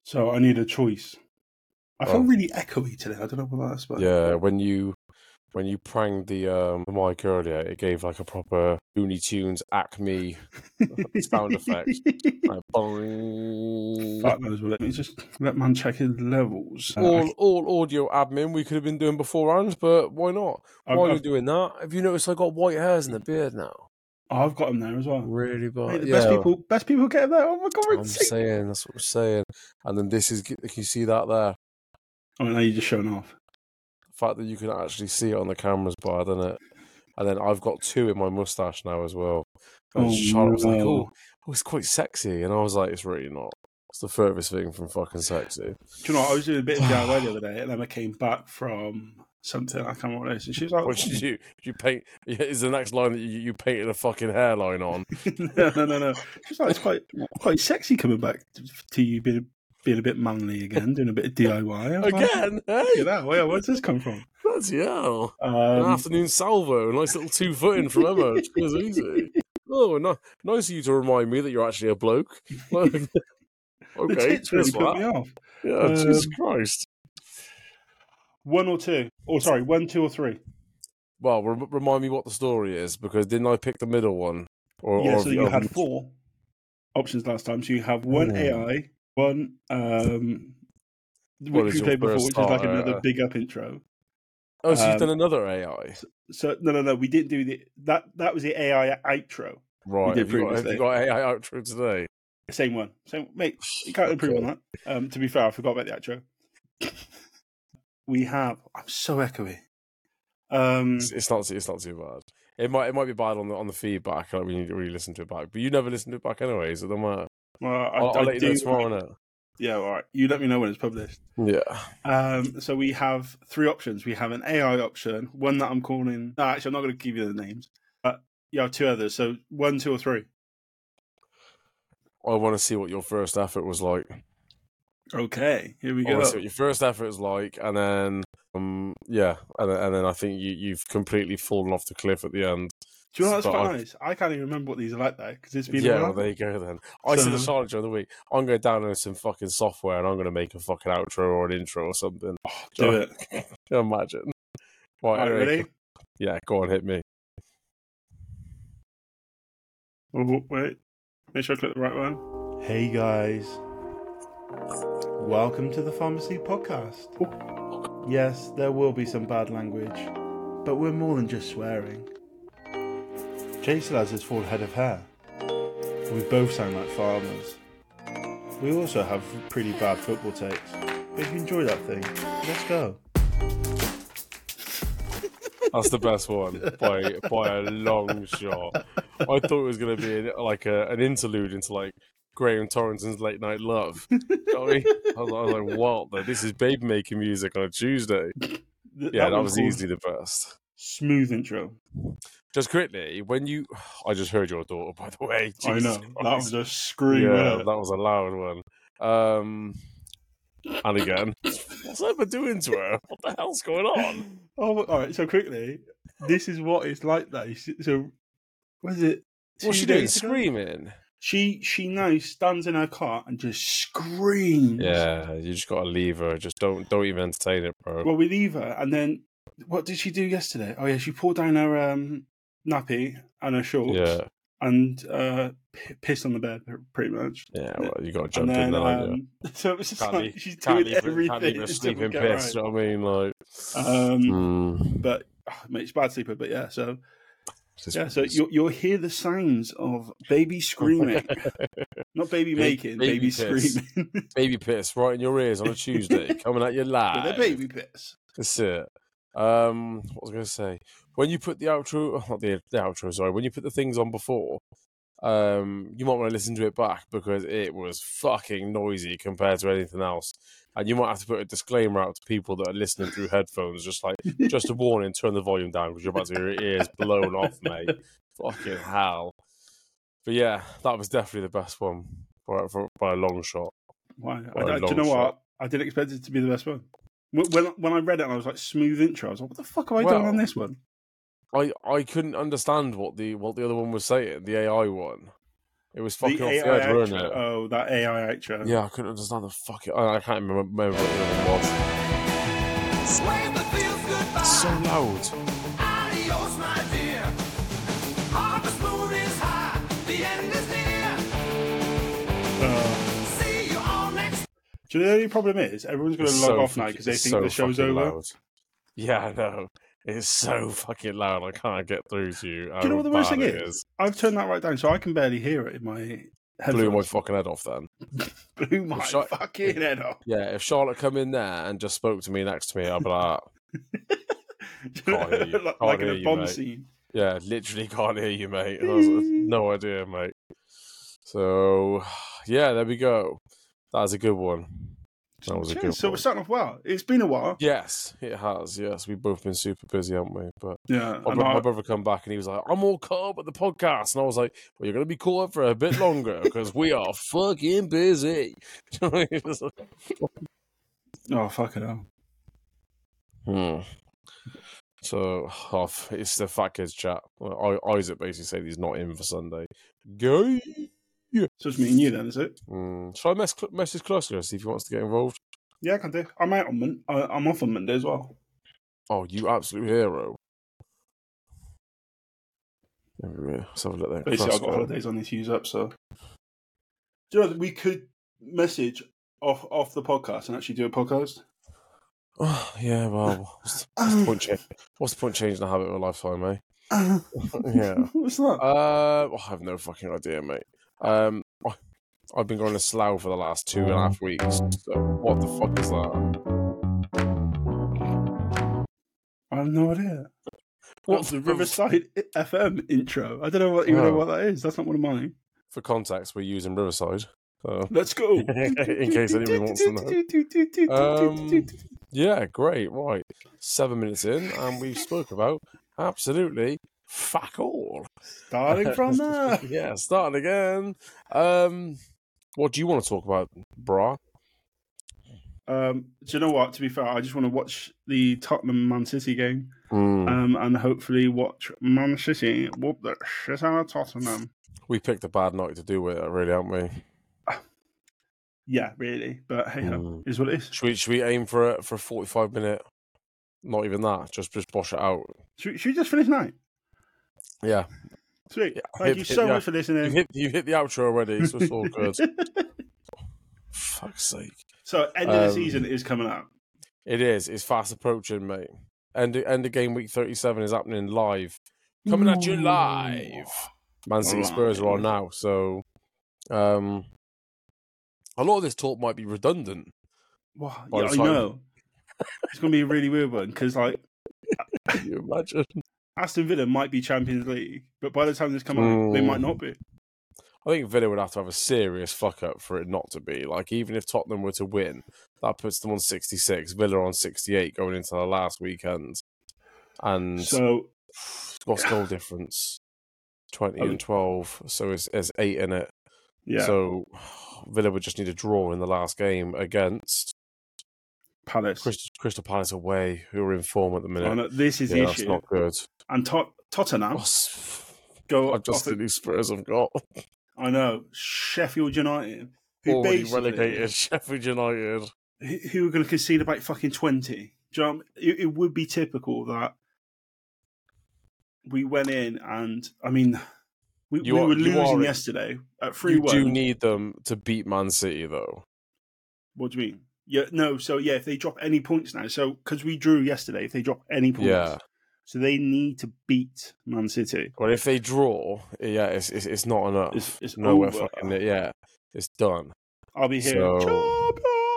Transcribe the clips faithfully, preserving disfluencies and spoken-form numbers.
So I need a choice. I feel Oh. really echoey today. I don't know what that's about. Yeah, when you when you pranged the um, mic earlier, it gave like a proper Looney Tunes Acme sound effect. Like, boing. Fuck knows what. Let me just let man check his levels. Uh, all all audio admin we could have been doing beforehand, but why not? I've, While you're I've, doing that, have you noticed I got white hairs in the beard now? I've got them there as well. Really, but Mate, the yeah, best people, best people get there. Oh my god, we're I'm sick. saying that's what I'm saying. And then this is, can you see that there? Oh, now you're just showing off. The fact that you can actually see it on the cameras bad, isn't it? And then I've got two in my mustache now as well. And Oh, Charlotte was like, no. oh, oh, it's quite sexy. And I was like, it's really not. It's the furthest thing from fucking sexy. Do you know what? I was doing a bit of D I Y the other day, and then I came back from something, I can't remember what it is, and she was like, What did you, did you paint? Is the next line that you, you painted a fucking hairline on? no, no, no, no. She's like, it's quite quite sexy coming back to you being, being a bit manly again, doing a bit of D I Y. I was Again? Like, Hey? look at that. Where, where's this come from? Bloody hell. Um, An afternoon salvo, a nice little two-footing from Emma. It was easy. Oh, no, nice of you to remind me that you're actually a bloke. Okay, the tits really cheers for put me that. off. Yeah, Um, Jesus Christ. One or two? Oh, sorry, one, two, or three? Well, re- remind me what the story is, because didn't I pick the middle one? Or, Yeah, or so have you have had four options last time. So you have one Oh. A I, one um, What which is we your played before, first which is like starter? another big up intro. Oh, so you've Um, done another A I? So no, no, no, we didn't do the that. That was the A I outro. Right. did Have you, got, have previously. you got A I outro today? Same one, same mate. You can't improve on that. Um, to be fair, I forgot about the outro. We have. I'm so echoey. Um, It's, it's not. It's not too bad. It might. It might be bad on the on the feedback. Like we need to really listen to it back. But you never listen to it back anyway, so it don't matter. well, I, I'll, I I'll let you do. know tomorrow night. Yeah, all right. You let me know when it's published. Yeah. Um, so we have three options. We have an A I option, one that I'm calling. No, actually, I'm not going to give you the names. But you have two others. So one, two, or three. I want to see what your first effort was like. Okay, here we I want go. to see what your first effort is like, and then, um, yeah, and then, and then I think you you've completely fallen off the cliff at the end. Do you know what's But quite I- nice? I can't even remember what these are like though, because it's been a Yeah, while. well, there you go then. I said to So- Charlotte during the week, I'm going to download some fucking software and I'm going to make a fucking outro or an intro or something. Do it. Can you imagine? Right, All right, anyway, ready? Yeah, go on, hit me. Oh, wait. Make sure I click the right one. Hey, guys. Welcome to the Pharmacy Podcast. Yes, there will be some bad language, but we're more than just swearing. Jason has his full head of hair. We both sound like farmers. We also have pretty bad football takes. But if you enjoy that thing, let's go. That's the best one by by a long shot. I thought it was going to be like a, an interlude into like Graham Torrington's Late Night Love. You know what I mean? I was, I was like, what? The, this is baby making music on a Tuesday. Th- Yeah, that, one was called easily the best. Smooth intro. Just quickly, when you... I just heard your daughter, by the way. I Jesus know. Christ. That was a scream. Yeah, wasn't it? that was a loud one. Um, and again, what's Emma doing to her? What the hell's going on? Oh, all right. So quickly, this is what it's like. Though. So, was it? What's two she doing? days ago? Screaming? She she now stands in her car and just screams. Yeah, you just gotta leave her. Just don't don't even entertain it, bro. Well, we leave her, and then what did she do yesterday? Oh yeah, she pulled down her um, nappy and her shorts, Yeah, and uh, p- pissed on the bed, pretty much. yeah. Well, you gotta And jump then, in there. aren't you? um, so it's just Can't like leave, she's can't doing leave, her- everything. can't leave her until we sleeping get piss. right. You know what I mean? Like, Um, mm, but oh, mate, she's a bad sleeper. But yeah, so just- yeah, so you'll you'll hear the sounds of baby screaming, not baby Ba- making, baby baby, piss. screaming. baby piss right in your ears on a Tuesday, coming at you With live. a baby piss. That's it. Um, what was I going to say? When you put the outro, not the, the outro, sorry, when you put the things on before, um, you might want to listen to it back because it was fucking noisy compared to anything else. And you might have to put a disclaimer out to people that are listening through headphones, just like, just a warning, turn the volume down because you're about to get your ears blown off, mate. Fucking hell. But yeah, that was definitely the best one by, for, by a long shot. Why? By I, a I, do you long know shot. what? I didn't expect it to be the best one. When when, when I read it, and I was like, smooth intro. I was like, what the fuck have I done Well, on this one? I, I couldn't understand what the what the other one was saying, the A I one. It was fucking The off A the I edge, wasn't outro. it? Oh, that A I outro. Yeah, I couldn't understand the fucking. I, I can't remember, remember what it was. It's so loud. Adios, my dear. Harvest moon is high. The end is near. Uh, See you all next. do you know the only problem is everyone's going to It's log so off now fucking- because they it's think so the show's fucking over. loud. Yeah, I know. It's so fucking loud. I can't get through to you. Do you know what the worst thing is? is? I've turned that right down so I can barely hear it in my headphones. Blew my fucking head off then. Blew my If I- fucking head off. Yeah, if Charlotte come in there and just spoke to me next to me, I'd be like, Can't hear you. like Can't in hear a you, bomb mate. scene. yeah, literally can't hear you, mate. And I was like, no idea, mate. So, yeah, there we go. That was a good one. That was a Cheers. good So one. we're starting off well. It's been a while. Yes, it has. Yes, we've both been super busy, haven't we? But Yeah. my, and bro- I- my brother come back and he was like, I'm all caught up with the podcast. And I was like, well, you're going to be caught up for a bit longer because we are fucking busy. oh, fuck it hell. Hmm. So, oh, it's the fat kids chat. I, Isaac basically said he's not in for Sunday. Go. So it's me and you then, is it? Mm. Shall I mess, message Cluster see if he wants to get involved? Yeah, I can do. I'm out on Mon- I- I'm off on Monday as well. Oh, you absolute hero. Let's have a look there. Basically, I've got Cluster. holidays I need to use up, so. Do you know, we could message off off the podcast and actually do a podcast? Oh, yeah, well, what's, what's, the point cha- what's the point changing the habit of a lifetime, eh? Yeah. What's that? Uh, I have no fucking idea, mate. Um, I- I've been going to Slough for the last two and a half weeks. So what the fuck is that? I have no idea. What's What's the Riverside F M intro? I don't know what even Oh. know what that is. That's not one of mine. For context, we're using Riverside. So. Let's go. In case anybody wants to know. Um, yeah, great. Right. Seven minutes in, and we spoke about absolutely fuck all. Starting from there. Yeah, starting again. Um, what do you want to talk about, brah? Um, do you know what? To be fair, I just want to watch the Tottenham Man City game, Mm. um, and hopefully watch Man City whoop the shit out of Tottenham. We picked a bad night to do with it, really, haven't we? Yeah, really. But hey, ho, Mm. is what it is. Should we, should we aim for a, for a forty-five minute? Not even that. Just just bosh it out. Should, should we just finish now? Yeah. Sweet. Yeah, Thank hit- you hit so the- much for You listening. hit you hit the outro already, so it's all good. Fuck's sake. So, end of the Um, season is coming up. It is. It's fast approaching, mate. End end of game week thirty-seven is happening live. Coming at you live. Man City Spurs are on now, so um, a lot of this talk might be redundant. Wow, by yeah, the I time- know. It's going to be a really weird one because, like, Can you imagine? Aston Villa might be Champions League, but by the time this come out, they Mm. might not be. I think Villa would have to have a serious fuck up for it not to be. Like, even if Tottenham were to win, that puts them on sixty-six, Villa on sixty-eight going into the last weekend. And So, what's goal difference? twenty Oh. and twelve, so it's, it's eight in it. yeah, So Villa would just need a draw in the last game against Palace. Crystal, Crystal Palace away, who are in form at the minute. Oh, no, this is yeah, the that's issue. not good. And Tot- Tottenham Oh, s- go I've just off. seen these Spurs have got I know Sheffield United, who already basically relegated. Sheffield United. who who are going to concede about fucking twenty. Do you know what I mean? it, it would be typical that we went in and I mean we, You we are- were you losing are- yesterday at three You one. do need them to beat Man City, though. What do you mean? Yeah, no. So yeah, if they drop any points now, so because we drew yesterday, if they drop any points, Yeah. so they need to beat Man City. Well, if they draw, yeah, it's it's, it's not enough. It's- it's nowhere over. fucking yeah, it's done. I'll be here. So-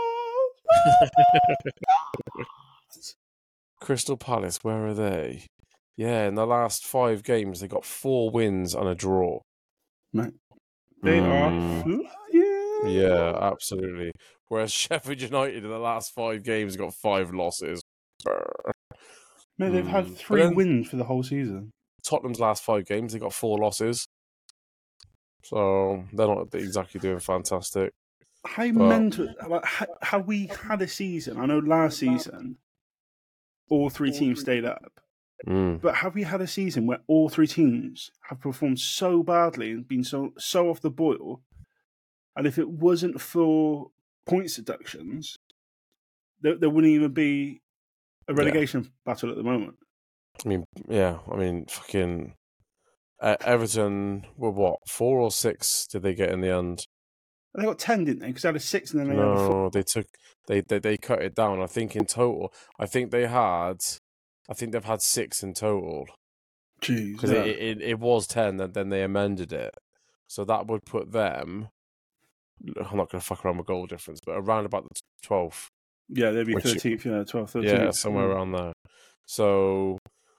Crystal Palace, where are they? Yeah, in the last five games, they got four wins and a draw. Mate, they Mm. are flying. Yeah, absolutely. Whereas Sheffield United in the last five games got five losses. Mate, they've had Mm. three But then- wins for the whole season. Tottenham's last five games, they got four losses. So they're not exactly doing fantastic. How But- mental? Like, how, how we had a season? I know last season, all three teams stayed up. Mm. But have we had a season where all three teams have performed so badly and been so so off the boil? And if it wasn't for points deductions, there, there wouldn't even be a relegation yeah. battle at the moment. I mean, yeah, I mean, fucking uh, Everton were what, four or six did they get in the end? They got ten, didn't they? Because they had a six and then they no, had a four. they took they, they they cut it down. I think in total, I think they had, I think they've had six in total. Jeez, because yeah. it, it it was ten, and then they amended it, so that would put them. I'm not going to fuck around with goal difference, but around about the twelfth. Yeah, they'd be thirteenth, yeah, twelfth, thirteenth. Yeah, somewhere mm. around there. So,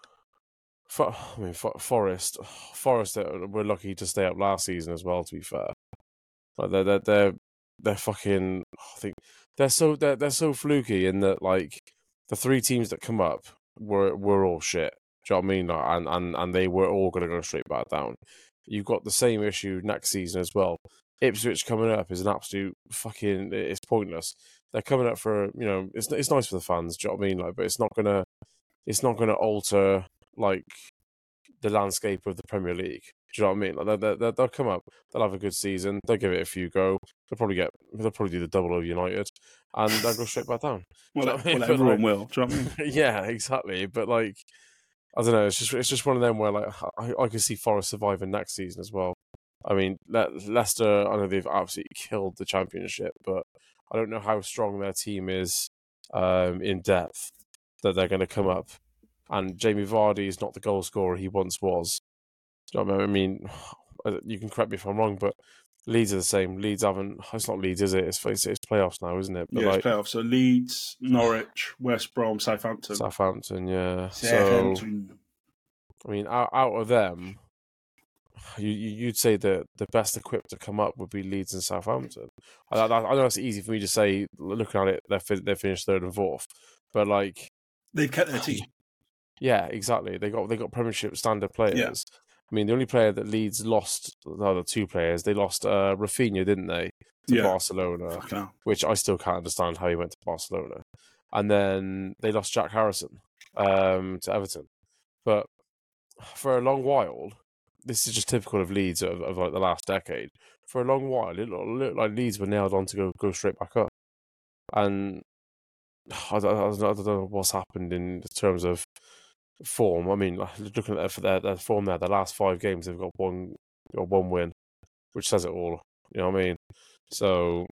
for, I mean, for, Forest, Forest were lucky to stay up last season as well. To be fair, like they're they're they're, they're fucking. I think they're so they're they're so fluky in that like the three teams that come up were were all shit. Do you know what I mean? Like, and and and they were all going to go straight back down. You've got the same issue next season as well. Ipswich coming up is an absolute fucking. It's pointless. They're coming up for, you know, it's it's nice for the fans. Do you know what I mean? Like, but it's not gonna, it's not gonna alter like the landscape of the Premier League. Do you know what I mean? Like, they they they'll come up, they'll have a good season, they'll give it a few go. They'll probably get, they'll probably do the double of United, and they'll go straight back down. Well, well, I mean? well everyone like, will. Do you know what I mean? Yeah, exactly. But like, I don't know. It's just it's just one of them where like I I can see Forest surviving next season as well. I mean, Le- Leicester, I know they've absolutely killed the Championship, but I don't know how strong their team is um, in depth that they're going to come up. And Jamie Vardy is not the goal scorer he once was. Do you know what I mean? I mean, you can correct me if I'm wrong, but Leeds are the same. Leeds haven't... It's not Leeds, is it? It's, it's, it's playoffs now, isn't it? But yeah, like, it's playoffs. So Leeds, Norwich, West Brom, Southampton. Southampton, yeah. Southampton. So, I mean, out, out of them... You, you'd say that the best equipped to come up would be Leeds and Southampton. I, I, I know it's easy for me to say, looking at it, they're, they're finished third and fourth, but like they've kept their team. Yeah, exactly. They got they got Premiership standard players. Yeah. I mean, the only player that Leeds lost, the other two players, they lost uh, Rafinha, didn't they, to yeah. Barcelona, which I still can't understand how he went to Barcelona, and then they lost Jack Harrison um, to Everton, but for a long while. This is just typical of Leeds of, of like the last decade. For a long while, it looked like Leeds were nailed on to go go straight back up, and I don't, I don't know what's happened in terms of form. I mean, looking at their, their form there, the last five games they've got one got one win, which says it all. You know what I mean? So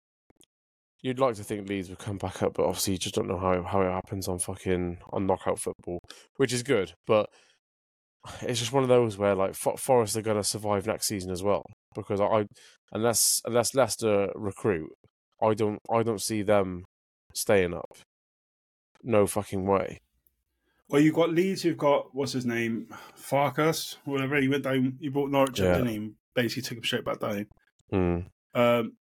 you'd like to think Leeds would come back up, but obviously you just don't know how how it happens on fucking on knockout football, which is good, but. It's just one of those where like Forest are going to survive next season as well, because I unless unless Leicester recruit, I don't I don't see them staying up. No fucking way. Well, you've got Leeds who've got what's his name, Farkas, whatever. He went down. He brought Norwich up, didn't he? Basically took him straight back down. Mm. Um,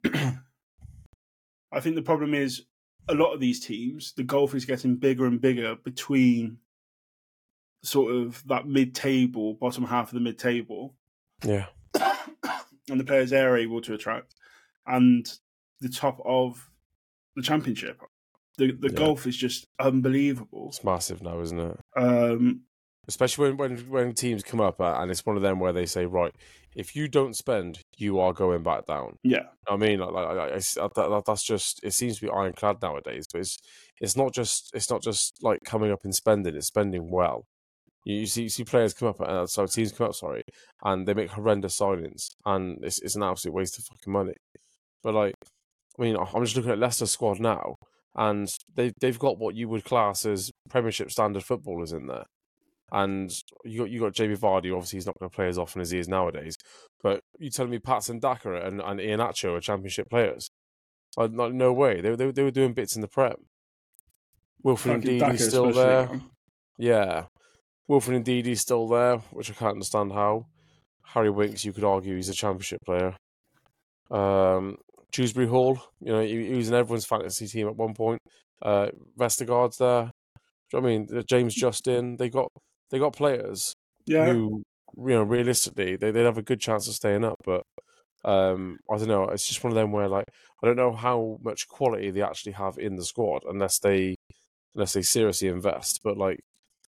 I think the problem is a lot of these teams, the gulf is getting bigger and bigger between. Sort of that mid-table, bottom half of the mid-table. Yeah. And the players they're able to attract. And the top of the Championship. The the yeah. golf is just unbelievable. It's massive now, isn't it? Um, Especially when, when, when teams come up and it's one of them where they say, right, if you don't spend, you are going back down. Yeah. I mean, like, like, like it's, that, that's just, it seems to be ironclad nowadays, but it's it's not just it's not just like coming up and spending, it's spending well. You see, you see players come up, uh, so teams come up, sorry, and they make horrendous signings, and it's it's an absolute waste of fucking money. But like, I mean, I'm just looking at Leicester's squad now, and they they've got what you would class as Premiership standard footballers in there, and you got you got Jamie Vardy. Obviously, he's not going to play as often as he is nowadays. But you telling me Patson Daka and and Iheanacho are Championship players? Like, like no way. They they they were doing bits in the Prem. Wilfred Ndidi's still there. Yeah. Wilfred Ndidi's still there, which I can't understand how. Harry Winks, you could argue he's a Championship player. Um, Dewsbury Hall, you know, he, he was in everyone's fantasy team at one point. Uh, Vestergaard's there. Do you know what I mean? James Justin, they got they got players yeah. who, you know, realistically, they, they'd have a good chance of staying up. But um, I don't know. It's just one of them where, like, I don't know how much quality they actually have in the squad unless they unless they seriously invest. But like.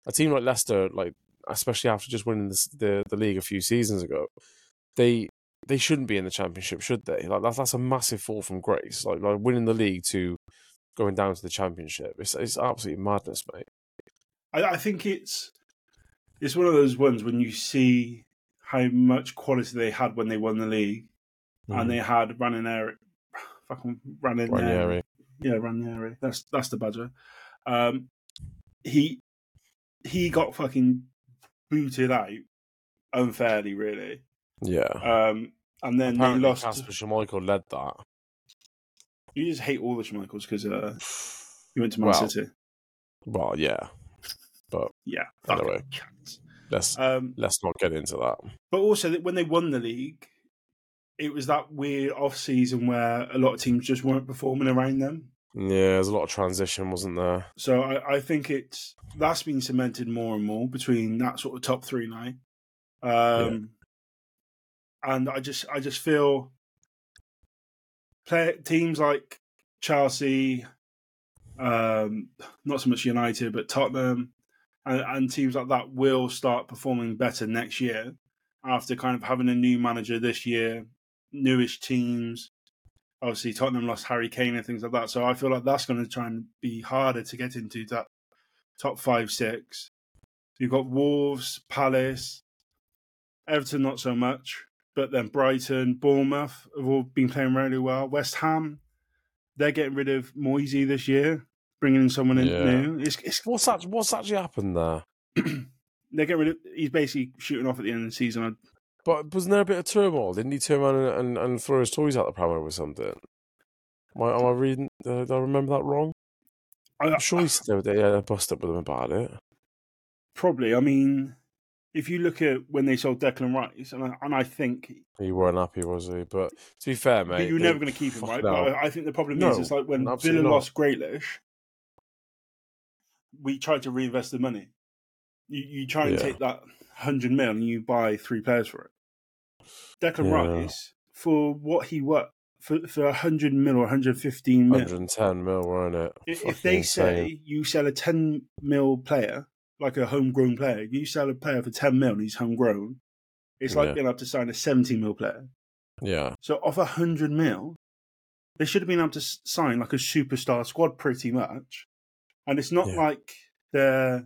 a team like Leicester, like especially after just winning the the, the league a few seasons ago, they they shouldn't be in the Championship, should they? Like that's that's a massive fall from grace. Like like winning the league to going down to the Championship, it's it's absolutely madness, mate. I, I think it's it's one of those ones when you see how much quality they had when they won the league, mm. and they had Ranieri, fucking Ranieri, Ranieri. yeah, Ranieri. That's that's the badger. Um, he he got fucking booted out unfairly, really. Yeah. Um, and then Apparently they lost. Kasper Schmeichel led that. You just hate all the Schmeichels because uh, you went to Man well, City. Well, yeah, but yeah. Anyway, let's um, let's not get into that. But also, when they won the league, it was that weird off season where a lot of teams just weren't performing around them. Yeah, there's a lot of transition, wasn't there? So I, I think it's that's been cemented more and more between that sort of top three now. Um, yeah. And I just I just feel play, teams like Chelsea, um, not so much United, but Tottenham, and, and teams like that will start performing better next year after kind of having a new manager this year, newish teams. Obviously, Tottenham lost Harry Kane and things like that. So I feel like that's going to try and be harder to get into that top five, six. You've got Wolves, Palace, Everton, not so much. But then Brighton, Bournemouth have all been playing really well. West Ham, they're getting rid of Moisey this year, bringing in someone in yeah. new. It's, it's... What's, that, what's actually happened there? They're getting rid of... He's basically shooting off at the end of the season. But wasn't there a bit of turmoil? Didn't he turn around and, and, and throw his toys out the pram or something? Am I, am I reading? Did I remember that wrong? I, I'm sure he said they had a bust up with him about it. Probably. I mean, if you look at when they sold Declan Rice, and I, and I think he weren't happy, was he? But to be fair, mate, you were never going to keep him, right? But I, I think the problem no, is, it's like when Villa not. lost Grealish, we tried to reinvest the money. You, you try and yeah. take that hundred mil and you buy three players for it. Declan yeah. Rice, for what he worked, for, for one hundred mil or one hundred fifteen mil. one hundred ten mil, weren't it? If, if they insane. say you sell a ten mil player, like a homegrown player, you sell a player for ten mil and he's homegrown, it's like yeah. being able to sign a seventy mil player. Yeah. So off one hundred mil, they should have been able to sign like a superstar squad pretty much. And it's not yeah. like they're...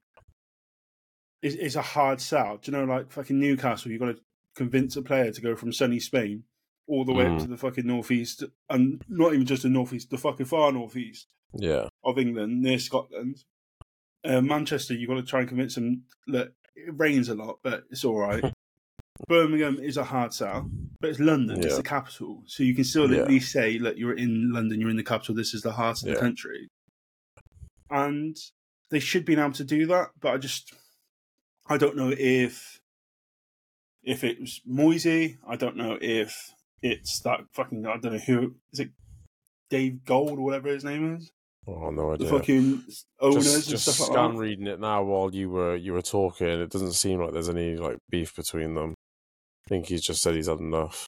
It's, it's a hard sell. Do you know, like fucking Newcastle, you've got to convince a player to go from sunny Spain all the way mm. up to the fucking northeast, and not even just the northeast, the fucking far northeast yeah. of England, near Scotland. Uh, Manchester, you've got to try and convince them that it rains a lot, but it's all right. Birmingham is a hard sell, but it's London, yeah. it's the capital. So you can still yeah. at least say, look, you're in London, you're in the capital, this is the heart of yeah. the country. And they should be able to do that, but I just, I don't know if if it was Moisey, I don't know if it's that fucking, I don't know who, is it Dave Gold or whatever his name is? Oh, no idea. The fucking owners just, and just stuff like that. Just scan reading it now while you were you were talking. It doesn't seem like there's any like beef between them. I think he's just said he's had enough.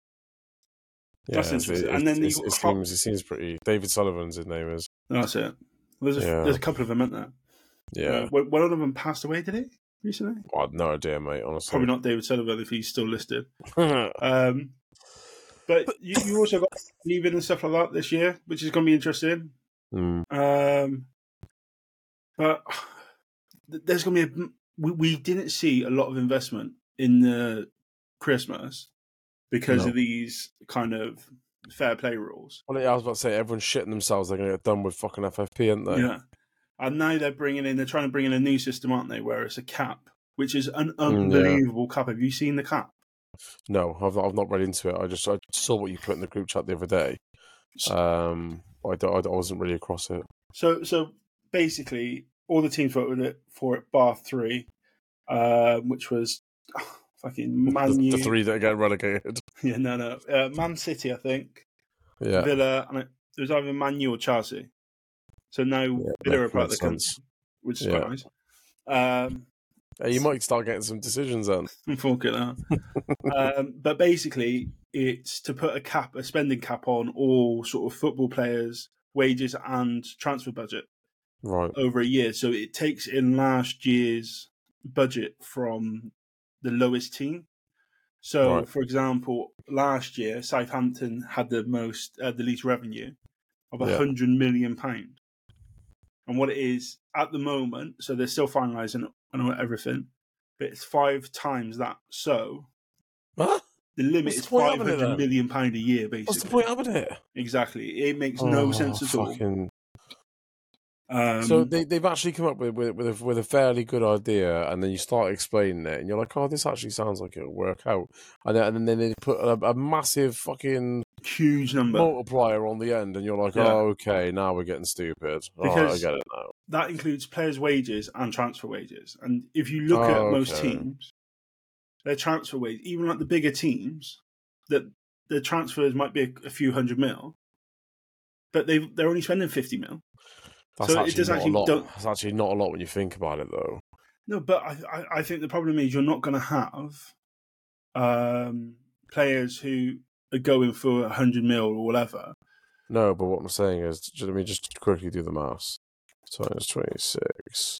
Yeah, That's interesting. It, and then it, it, seems, it seems pretty... David Sullivan's his name is. That's it. Well, there's, a, yeah. there's a couple of them, isn't there? Yeah. Uh, one of them passed away, did he? Recently? I have no idea, mate, honestly. Probably not David Sullivan if he's still listed. um, but you, you also got leaving and stuff like that this year, which is going to be interesting. Mm. Um, but there's going to be a... We, we didn't see a lot of investment in the Christmas because no. of these kind of fair play rules. Well, yeah, I was about to say, everyone's shitting themselves. They're going to get done with fucking F F P, aren't they? Yeah. And now they're bringing in, they're trying to bring in a new system, aren't they, where it's a cap, which is an unbelievable yeah. cap. Have you seen the cap? No, I've not, I've not read into it. I just I saw what you put in the group chat the other day. Um, I, I, I wasn't really across it. So so basically, all the teams voted it for it, bar three, uh, which was oh, fucking Man the, U. The three that get relegated. Yeah, no, no. Uh, Man City, I think. Yeah. Villa, and it, it was either Man U or Chelsea. So now yeah, Villa are part of the country, which is yeah. quite nice. Um, yeah, you might start getting some decisions then. Fuck it out. um, but basically, it's to put a cap, a spending cap on all sort of football players' wages and transfer budget. Right. over a year. So it takes in last year's budget from the lowest team. So, Right. for example, last year Southampton had the most, uh, the least revenue of a Yeah. hundred million pound. And what it is at the moment, so they're still finalising and everything, but it's five times that. So Huh? the limit What's is the point five of it hundred then? million pound a year, basically. What's the point of it? Exactly. It makes Oh, no sense at all. fucking... Um, So they they've actually come up with with with a, with a fairly good idea, and then you start explaining it, and you're like, oh, this actually sounds like it'll work out, and then and then they put a, a massive fucking huge number. multiplier on the end, and you're like, Yeah. oh, okay, now we're getting stupid. All right, I Because get it now. that includes players' wages and transfer wages. And if you look at Oh, most okay. teams, their transfer wage, even like the bigger teams, that the transfers might be a, a few hundred mil, but they they're only spending fifty mil. That's so it actually does not actually a lot. don't- That's actually not a lot when you think about it, though. No, but I, I, I think the problem is you're not going to have um, players who are going for a hundred mil or whatever. No, but what I'm saying is, j- let me just quickly do the maths. Times twenty-six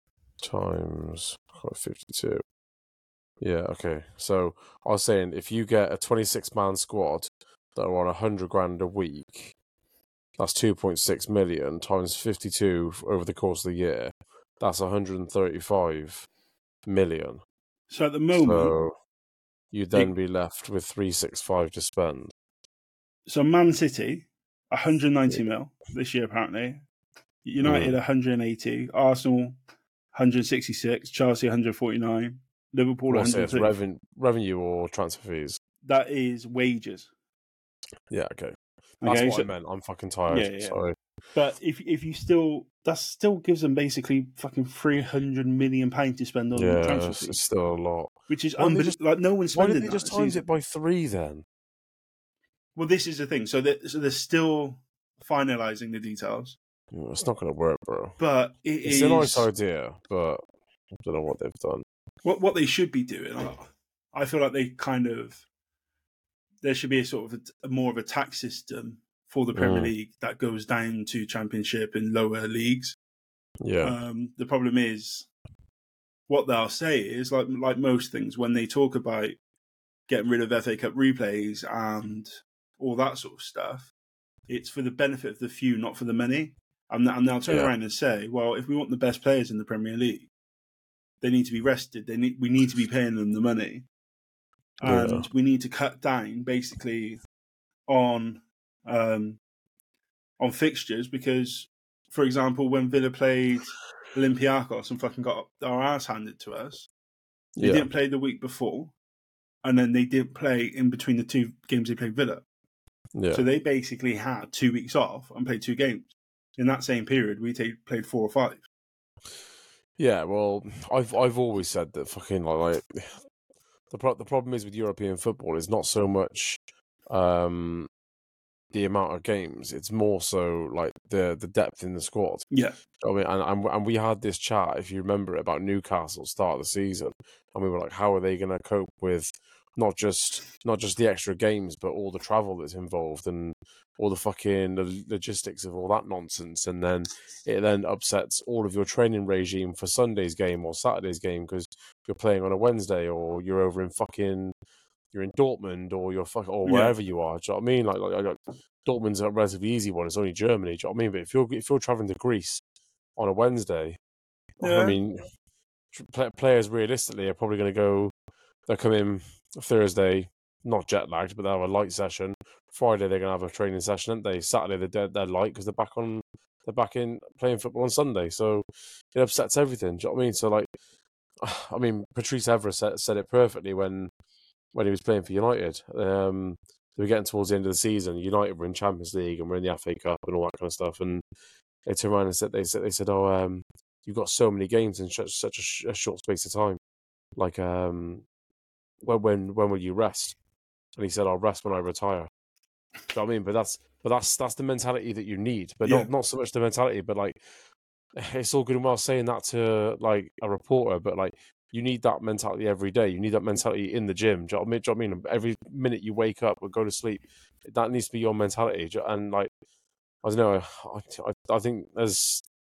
times fifty-two. Yeah, okay. So I was saying, if you get a twenty-six man squad that are on one hundred grand a week, that's two point six million times fifty-two over the course of the year. That's one hundred thirty-five million. So at the moment, So you'd then be left with three hundred sixty-five to spend. so Man City, one hundred ninety mil this year apparently. United Mm. one hundred eighty, Arsenal one hundred sixty-six, Chelsea one hundred forty-nine, Liverpool What's it? one hundred thirty. Reven- revenue or transfer fees? That is wages. Yeah, okay. That's Okay, what so- I meant. I'm fucking tired. Yeah, yeah. Sorry. But if if you still, that still gives them basically fucking three hundred million pounds to spend on Yeah, transfer it's, fees, it's still a lot. which is Why don't they unbelievable. just- Like no one's Why spending didn't they that. just times season. it by three then? Well, this is the thing. So, they so they're still finalising the details, Mm, It's not going to work, bro. but it It's is a nice idea, but I don't know what they've done. what what they should be doing. I- I feel like they kind of there should be a sort of a, more of a tax system for the Premier Mm. League that goes down to Championship and lower leagues. Yeah, Um, the problem is what they'll say is like like most things when they talk about getting rid of F A Cup replays and all that sort of stuff. It's for the benefit of the few, not for the many. And, and they'll turn Yeah. around and say, "Well, if we want the best players in the Premier League, they need to be rested. They need we need to be paying them the money, and Yeah. we need to cut down basically on um, on fixtures because, for example, when Villa played Olympiacos and fucking got our ass handed to us, they yeah, didn't play the week before, and then they didn't play in between the two games they played Villa. yeah. So they basically had two weeks off and played two games. In that same period, we t- played four or five. Yeah, well, I've I've always said that fucking like, like the pro- the problem is with European football is not so much um the amount of games; it's more so like the the depth in the squad. Yeah. I mean, and, and and we had this chat, if you remember, about Newcastle start of the season, and we were like, how are they going to cope with not just not just the extra games, but all the travel that's involved and all the fucking lo- logistics of all that nonsense, and then it then upsets all of your training regime for Sunday's game or Saturday's game because you're playing on a Wednesday or you're over in fucking you're in Dortmund or you're fuck or Yeah. wherever you are. Do you know what I mean? Like, like, like Dortmund's a relatively easy one. It's only Germany. Do you know what I mean? But if you're if you're traveling to Greece on a Wednesday, Yeah. I mean, tr- pla- players realistically are probably going to go. They'll come in Thursday, not jet lagged, but they'll have a light session. Friday they're going to have a training session, aren't they? Saturday they're dead, they're light because they're back on. They're back in playing football on Sunday, so it upsets everything. Do you know what I mean? So like, I mean, Patrice Evra said, said it perfectly when when he was playing for United. Um, they were getting towards the end of the season. United were in Champions League and we're in the F A Cup and all that kind of stuff. And they turned around and said, they said, they said, oh, um, you've got so many games in such such a, sh- a short space of time. Like, um, when when when will you rest? And he said, I'll rest when I retire. Do you know what I mean? But that's but that's that's the mentality that you need. But Yeah. not not so much the mentality, but like it's all good and well saying that to like a reporter, but like you need that mentality every day. You need that mentality in the gym. Do you know what I mean? Do you know what I mean? Every minute you wake up or go to sleep, that needs to be your mentality. Do you- And like I don't know, I, I, I think there's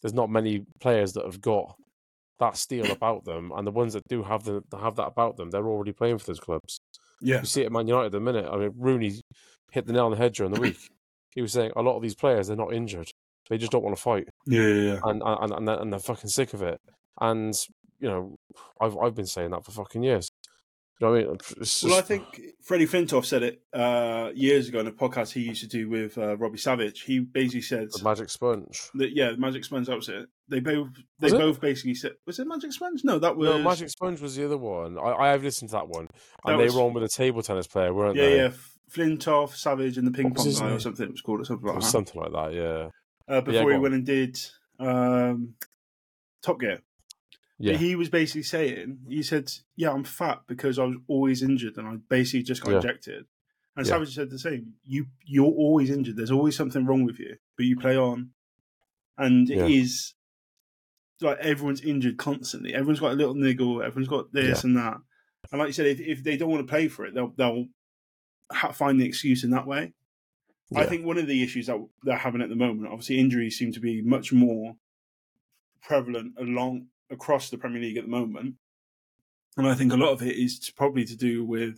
there's not many players that have got that steel about them, and the ones that do have the have that about them, they're already playing for those clubs. Yeah. You see it at Man United at the minute. I mean, Rooney hit the nail on the head during the week. He was saying a lot of these players, they're not injured. They just don't want to fight. Yeah, yeah, yeah. And, and, and, they're, and they're fucking sick of it. And, you know, I've I've been saying that for fucking years. You know what I mean? It's just... Well, I think Freddie Flintoff said it uh, years ago in a podcast he used to do with uh, Robbie Savage. He basically said... The Magic Sponge. That, yeah, the Magic Sponge, that was it. They both they Was it? both basically said... Was it Magic Sponge? No, that was... No, Magic Sponge was the other one. I, I have listened to that one. And That they was- were on with a table tennis player, weren't Yeah, they? yeah. Flintoff, Savage, and the ping What was pong his guy or name? something it was called, or something It like was that. something like that, yeah. Uh, But yeah, before go he on. went and did um, Top Gear. Yeah. But he was basically saying, he said, yeah, I'm fat because I was always injured and I basically just got Yeah. injected. And Yeah. Savage said the same. You, you're always injured. There's always something wrong with you, but you play on. And it Yeah. is like everyone's injured constantly. Everyone's got a little niggle. Everyone's got this and that. And like you said, if, if they don't want to play for it, they'll, they'll ha- find the excuse in that way. I Yeah. think one of the issues that they're having at the moment, obviously injuries seem to be much more prevalent along across the Premier League at the moment. And I think a lot of it is to, probably to do with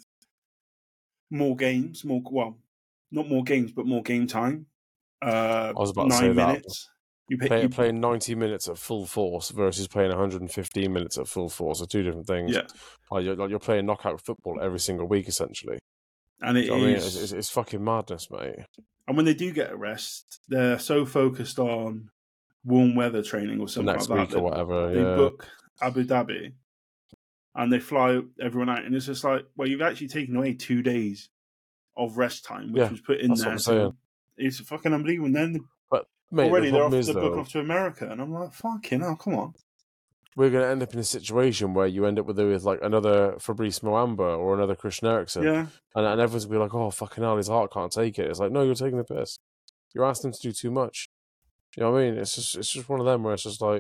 more games, more well, not more games, but more game time. Uh, I was about to nine say that. minutes. You pay, Play, you, playing ninety minutes at full force versus playing one hundred fifteen minutes at full force are two different things. yeah, Like you're, like you're playing knockout football every single week, essentially. and it Do you know what I mean? is. It's, it's, it's fucking madness, mate. And when they do get a rest, they're so focused on warm weather training or The something next like week that. or whatever. They Yeah. book Abu Dhabi and they fly everyone out, and it's just like, well, you've actually taken away two days of rest time, which Yeah, was put in that's what there. I'm So saying. it's fucking unbelievable. And then Mate, already the they're, problem off, is, they're though, booking off to America, and I'm like, fucking hell, come on. we're going to end up in a situation where you end up with, with like another Fabrice Muamba or another Christian Eriksen. Yeah, And, and everyone's going to be like, oh, fucking hell, his heart can't take it. It's like, no, you're taking the piss. You're asking him to do too much. You know what I mean? It's just it's just one of them where it's just like,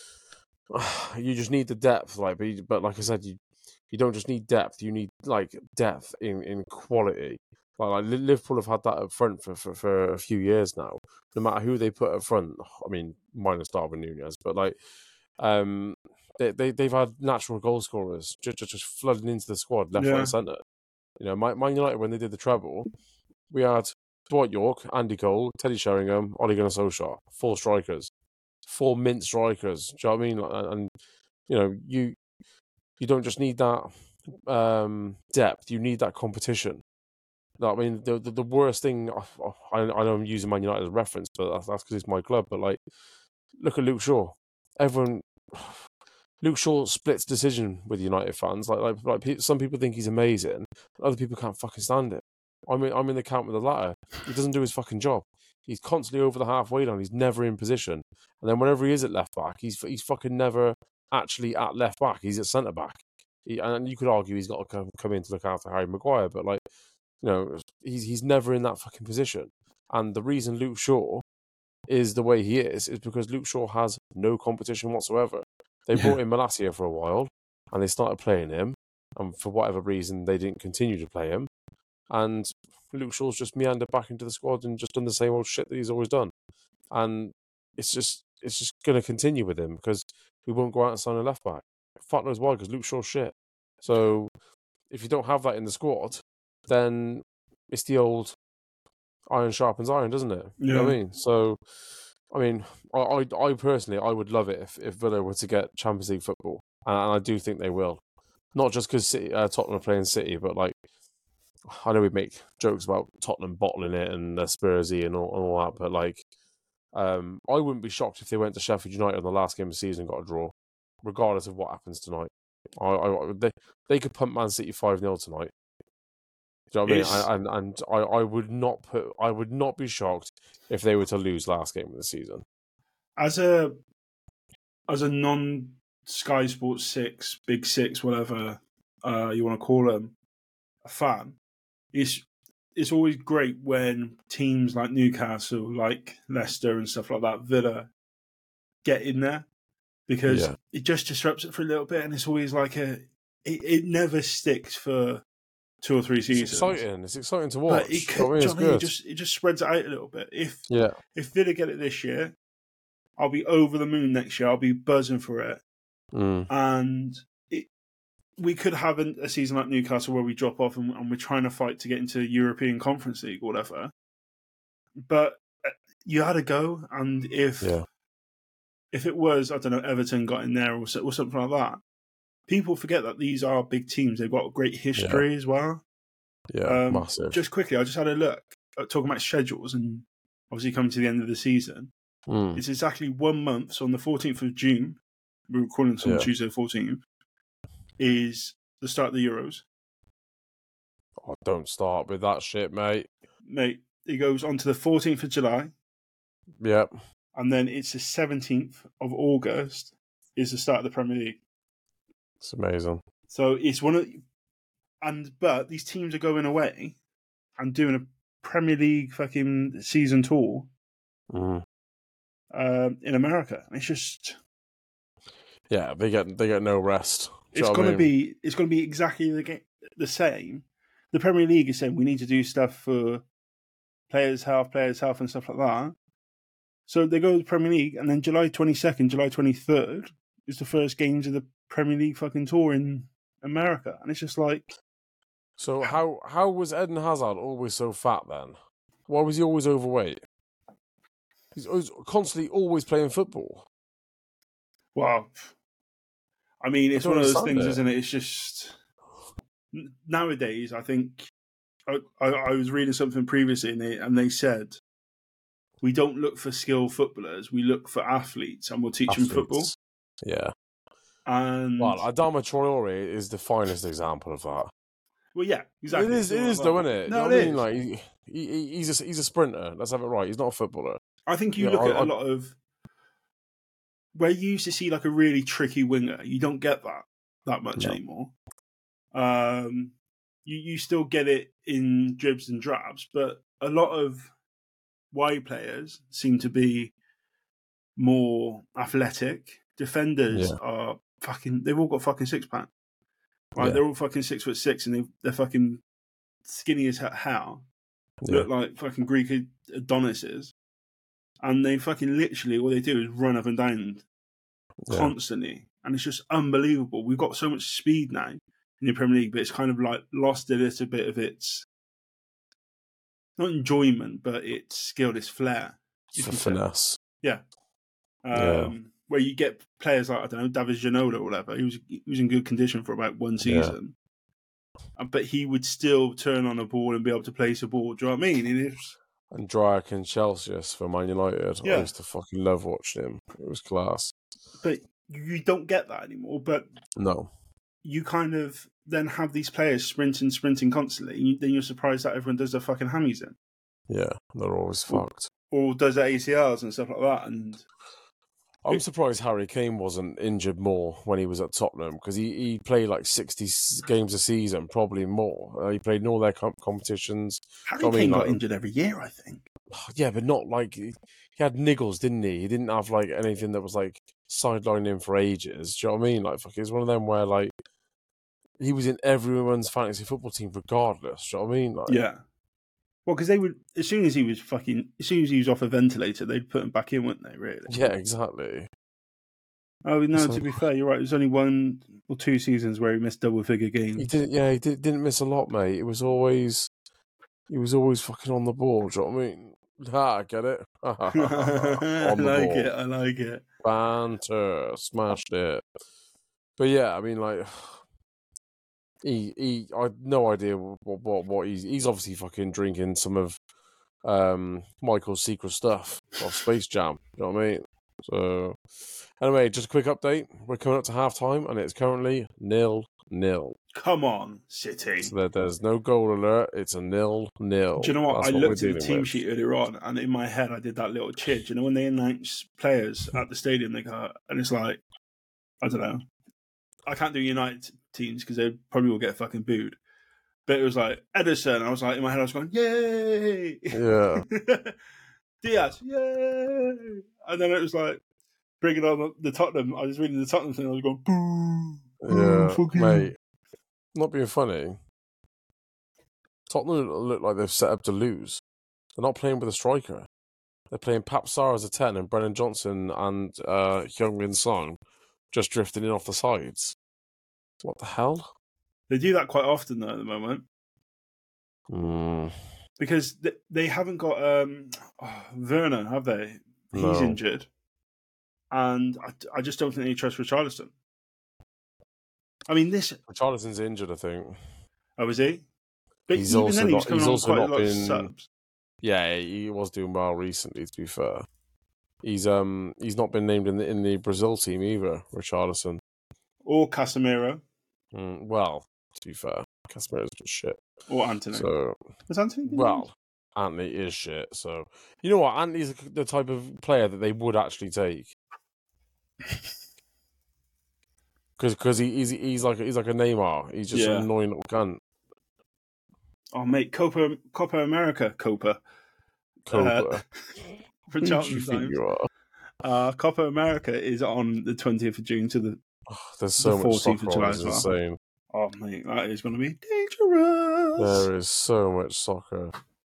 you just need the depth. Like, But, you, but like I said, you you don't just need depth. You need, like, depth in, in quality. Like, like Liverpool have had that up front for, for, for a few years now. No matter who they put up front, I mean, minus Darwin Nunez, but like, um, they, they, they've had natural goal scorers just, just, just flooding into the squad, left, right, Yeah. and centre. You know, Man Man United, when they did the treble, we had Dwight York, Andy Cole, Teddy Sheringham, Ole Gunnar Solskjaer, four strikers, four mint strikers. Do you know what I mean? And, and you know, you you don't just need that um, depth; you need that competition. No, I mean, the, the the worst thing, I, I know I'm using Man United as a reference, but that's that's because it's my club. But like, look at Luke Shaw. Everyone, Luke Shaw splits decision with United fans. Like, like, like pe- some people think he's amazing, other people can't fucking stand it. I mean, I'm in the camp with the latter. He doesn't do his fucking job. He's constantly over the halfway line. He's never in position. And then whenever he is at left back, he's he's fucking never actually at left back. He's at centre back. He, and you could argue he's got to come, come in to look after Harry Maguire, but like, you know, he's he's never in that fucking position. And the reason Luke Shaw is the way he is is because Luke Shaw has no competition whatsoever. They brought in Malacia for a while, and they started playing him, and for whatever reason, they didn't continue to play him. And Luke Shaw's just meandered back into the squad and just done the same old shit that he's always done. And it's just it's just going to continue with him because we won't go out and sign a left back. Fuck knows why, because Luke Shaw's shit. So if you don't have that in the squad, then it's the old iron sharpens iron, doesn't it? You know what I Yeah. mean? So, I mean, I, I, I personally, I would love it if, if Villa were to get Champions League football, and, and I do think they will. Not just because uh, Tottenham are playing City, but like, I know we make jokes about Tottenham bottling it and they're Spursy and all, and all that, but like, um, I wouldn't be shocked if they went to Sheffield United on the last game of the season and got a draw, regardless of what happens tonight. I, I, they, they could pump Man City five nil tonight. Do you know what It's- I mean? And, and I, I would not put, I would not be shocked if they were to lose last game of the season. As a as a non Sky Sports Six, Big Six, whatever uh, you want to call them, a fan, it's it's always great when teams like Newcastle, like Leicester and stuff like that, Villa, get in there because Yeah. it just disrupts it for a little bit, and it's always like a it, it never sticks for two or three It's seasons. exciting. It's exciting to watch. But it, Do you know what I mean? do you It's know what I mean? It good. just it just spreads it out a little bit. If Yeah. if Villa get it this year, I'll be over the moon next year. I'll be buzzing for it. Mm. And it, we could have a, a season like Newcastle where we drop off and, and we're trying to fight to get into European Conference League or whatever. But you had to go, and if Yeah. if it was, I don't know, Everton got in there or, or something like that, people forget that these are big teams. They've got a great history yeah. as well. Yeah, um, massive. Just quickly, I just had a look at talking about schedules and obviously coming to the end of the season. Mm. It's exactly one month. So on the fourteenth of June, we're recording this on yeah. Tuesday the fourteenth, is the start of the Euros. Oh, don't start with that shit, mate. Mate, it goes on to the fourteenth of July. Yep. And then it's the seventeenth of August is the start of the Premier League. It's amazing. So it's one of, and but these teams are going away and doing a Premier League fucking season tour mm. um, in America. It's just, yeah, they get they get no rest. Do it's you know going what I to mean? be it's going to be exactly the the same. The Premier League is saying we need to do stuff for players' health, players' health, and stuff like that. So they go to the Premier League, and then July twenty-second, July twenty-third is the first games of the Premier League fucking tour in America. And it's just like... So how how was Eden Hazard always so fat then? Why was he always overweight? He's always, constantly always playing football. Well, I mean, it's I one of those things, it. isn't it? It's just... Nowadays, I think... I, I, I was reading something previously, and they, and they said... We don't look for skilled footballers. We look for athletes, and we'll teach athletes. them football. Yeah. And well, Adama Traore is the finest example of that. Well, yeah, exactly. It is, it is though, isn't it? No, you know it I mean? is. Like, he, he, he's a he's a sprinter. Let's have it right. He's not a footballer. I think you yeah, look I, at I, a lot of where you used to see like a really tricky winger. You don't get that that much no. anymore. Um, you you still get it in dribs and drabs, but a lot of wide players seem to be more athletic. Defenders yeah. are fucking. They've all got fucking six pack. Right, yeah. they're all fucking six foot six, and they they're fucking skinny as hell. Yeah. Look like fucking Greek Adonises, and they fucking literally all they do is run up and down yeah. constantly, and it's just unbelievable. We've got so much speed now in the Premier League, but it's kind of like lost a little bit of its not enjoyment, but its skill, its flair. It's a finesse. Yeah. Um, yeah. Where you get players like, I don't know, David Ginola or whatever. He was he was in good condition for about one season. Yeah. But he would still turn on a ball and be able to place a ball. Do you know what I mean? It is... And Dryak and Chelsea for Man United. Yeah. I used to fucking love watching him. It was class. But you don't get that anymore. But no. You kind of then have these players sprinting, sprinting constantly. And you, then you're surprised that everyone does their fucking hammies in. Yeah, they're always or, fucked. Or does their A C Ls and stuff like that. And I'm surprised Harry Kane wasn't injured more when he was at Tottenham, because he, he played like sixty games a season, probably more. Uh, he played in all their com- competitions. Harry I mean, Kane like, got injured every year, I think. Yeah, but not like... He had niggles, didn't he? He didn't have like anything that was like sidelining him for ages. Do you know what I mean? Like, fuck, it was one of them where like he was in everyone's fantasy football team regardless. Do you know what I mean? Like, yeah. Well, because they would, as soon as he was fucking, as soon as he was off a ventilator, they'd put him back in, wouldn't they, really? Yeah, exactly. Oh, no, so, to be fair, you're right. There's only one or two seasons where he missed double-figure games. He did, yeah, he did, didn't miss a lot, mate. It was always, he was always fucking on the ball. Do you know what I mean? Ha, get it? I like ball. it, I like it. Banter, smashed it. But yeah, I mean, like, he, he, I had no idea what, what, what he's, he's obviously fucking drinking some of um, Michael's secret stuff of Space Jam. You know what I mean? So, anyway, just a quick update. We're coming up to half time, and it's currently nil nil. Come on, City. So there, there's no goal alert. It's a nil nil. Do you know what? That's I what looked at the team with. sheet earlier on, and in my head, I did that little cheer. Do you know when they announce players at the stadium, they go, and it's like, I don't know. I can't do United teams because they probably will get fucking booed. But it was like Ederson. I was like, in my head, I was going, yay! Yeah. Diaz, yay! And then it was like, bringing on the Tottenham. I was reading the Tottenham thing, I was going, boo! Yeah, boo, mate. Not being funny. Tottenham look like they've set up to lose. They're not playing with a striker. They're playing Pap Sar as a ten and Brennan Johnson and uh, Hyungmin Song just drifting in off the sides. What the hell? They do that quite often though at the moment Mm, because th- they haven't got um, oh, Werner, have they? He's No. injured, and I, I just don't think they trust Richarlison. I mean, this. Richarlison's injured, I think. Oh, is he? But He's even also then, he was not- coming he's on also quite not a lot of been- subs. Yeah, he was doing well recently. To be fair, he's um he's not been named in the in the Brazil team either. Richarlison. Or Casemiro, Mm, well, to be fair, Casemiro's just shit. or Anthony. So Was Anthony? been well, Anthony is shit. So you know what? Anthony's the type of player that they would actually take. Because he, he's he's like he's like a Neymar. He's just Yeah. an annoying little cunt. Oh, mate, Copa, Copa America, Copa. Cobra. For Who do you Charlton think times. you are? Uh, Copa America is on the twentieth of June to the. Oh, there's so The much fourteenth of soccer July on. It's as well. insane. Oh, mate, that is going to be dangerous. There is so much soccer.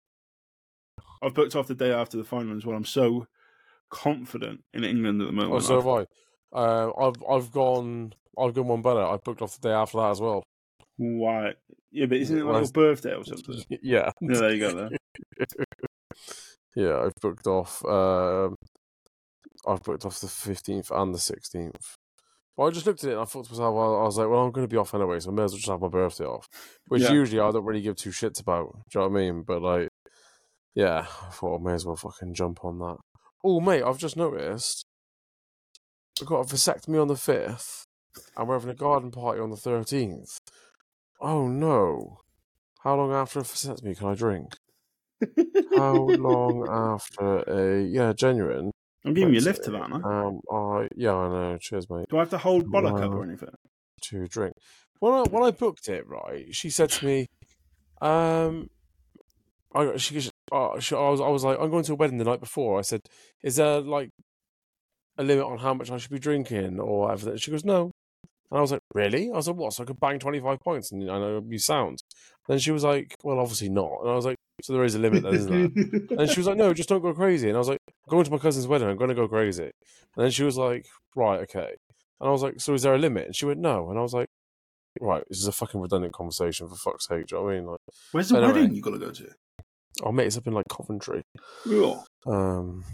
I've booked off the day after the final as well. I'm so confident in England at the moment. Oh, so have I. Uh, I've I've gone I've gone one better. I booked off the day after that as well. Why? Yeah, but isn't it like Well, your birthday or something? Yeah. Yeah, there you go. Then. Yeah, I've booked off. Um, I've booked off the fifteenth and the sixteenth. Well, I just looked at it and I thought to myself, I I was like, well, I'm going to be off anyway, so I may as well just have my birthday off. Which Yeah. usually I don't really give two shits about. Do you know what I mean? But like, yeah, I thought I may as well fucking jump on that. Oh, mate, I've just noticed I've got a vasectomy on the fifth, and we're having a garden party on the thirteenth. Oh no! How long after a vasectomy can I drink? How long after a yeah genuine? I'm giving you a let's lift to see, that, man. Um, I yeah, I know. Cheers, mate. Do I have to hold bollock up Wow. or anything? To drink. When I when I booked it, right, she said to me, um, I she, she, uh, she I was I was like, I'm going to a wedding the night before. I said, is there like a limit on how much I should be drinking or whatever? She goes, no. And I was like, really? I was like, what? So I could bang twenty-five points and I know you sound. Then she was like, well, obviously not. And I was like, so there is a limit, then, isn't there? And she was like, no, just don't go crazy. And I was like, I'm going to my cousin's wedding, I'm going to go crazy. And then she was like, right, okay. And I was like, so is there a limit? And she went, no. And I was like, right, this is a fucking redundant conversation, for fuck's sake. Do you know what I mean? Like, Where's the Anyway. wedding you got to go to? oh, mate, it's up in like Coventry. Cool. Um,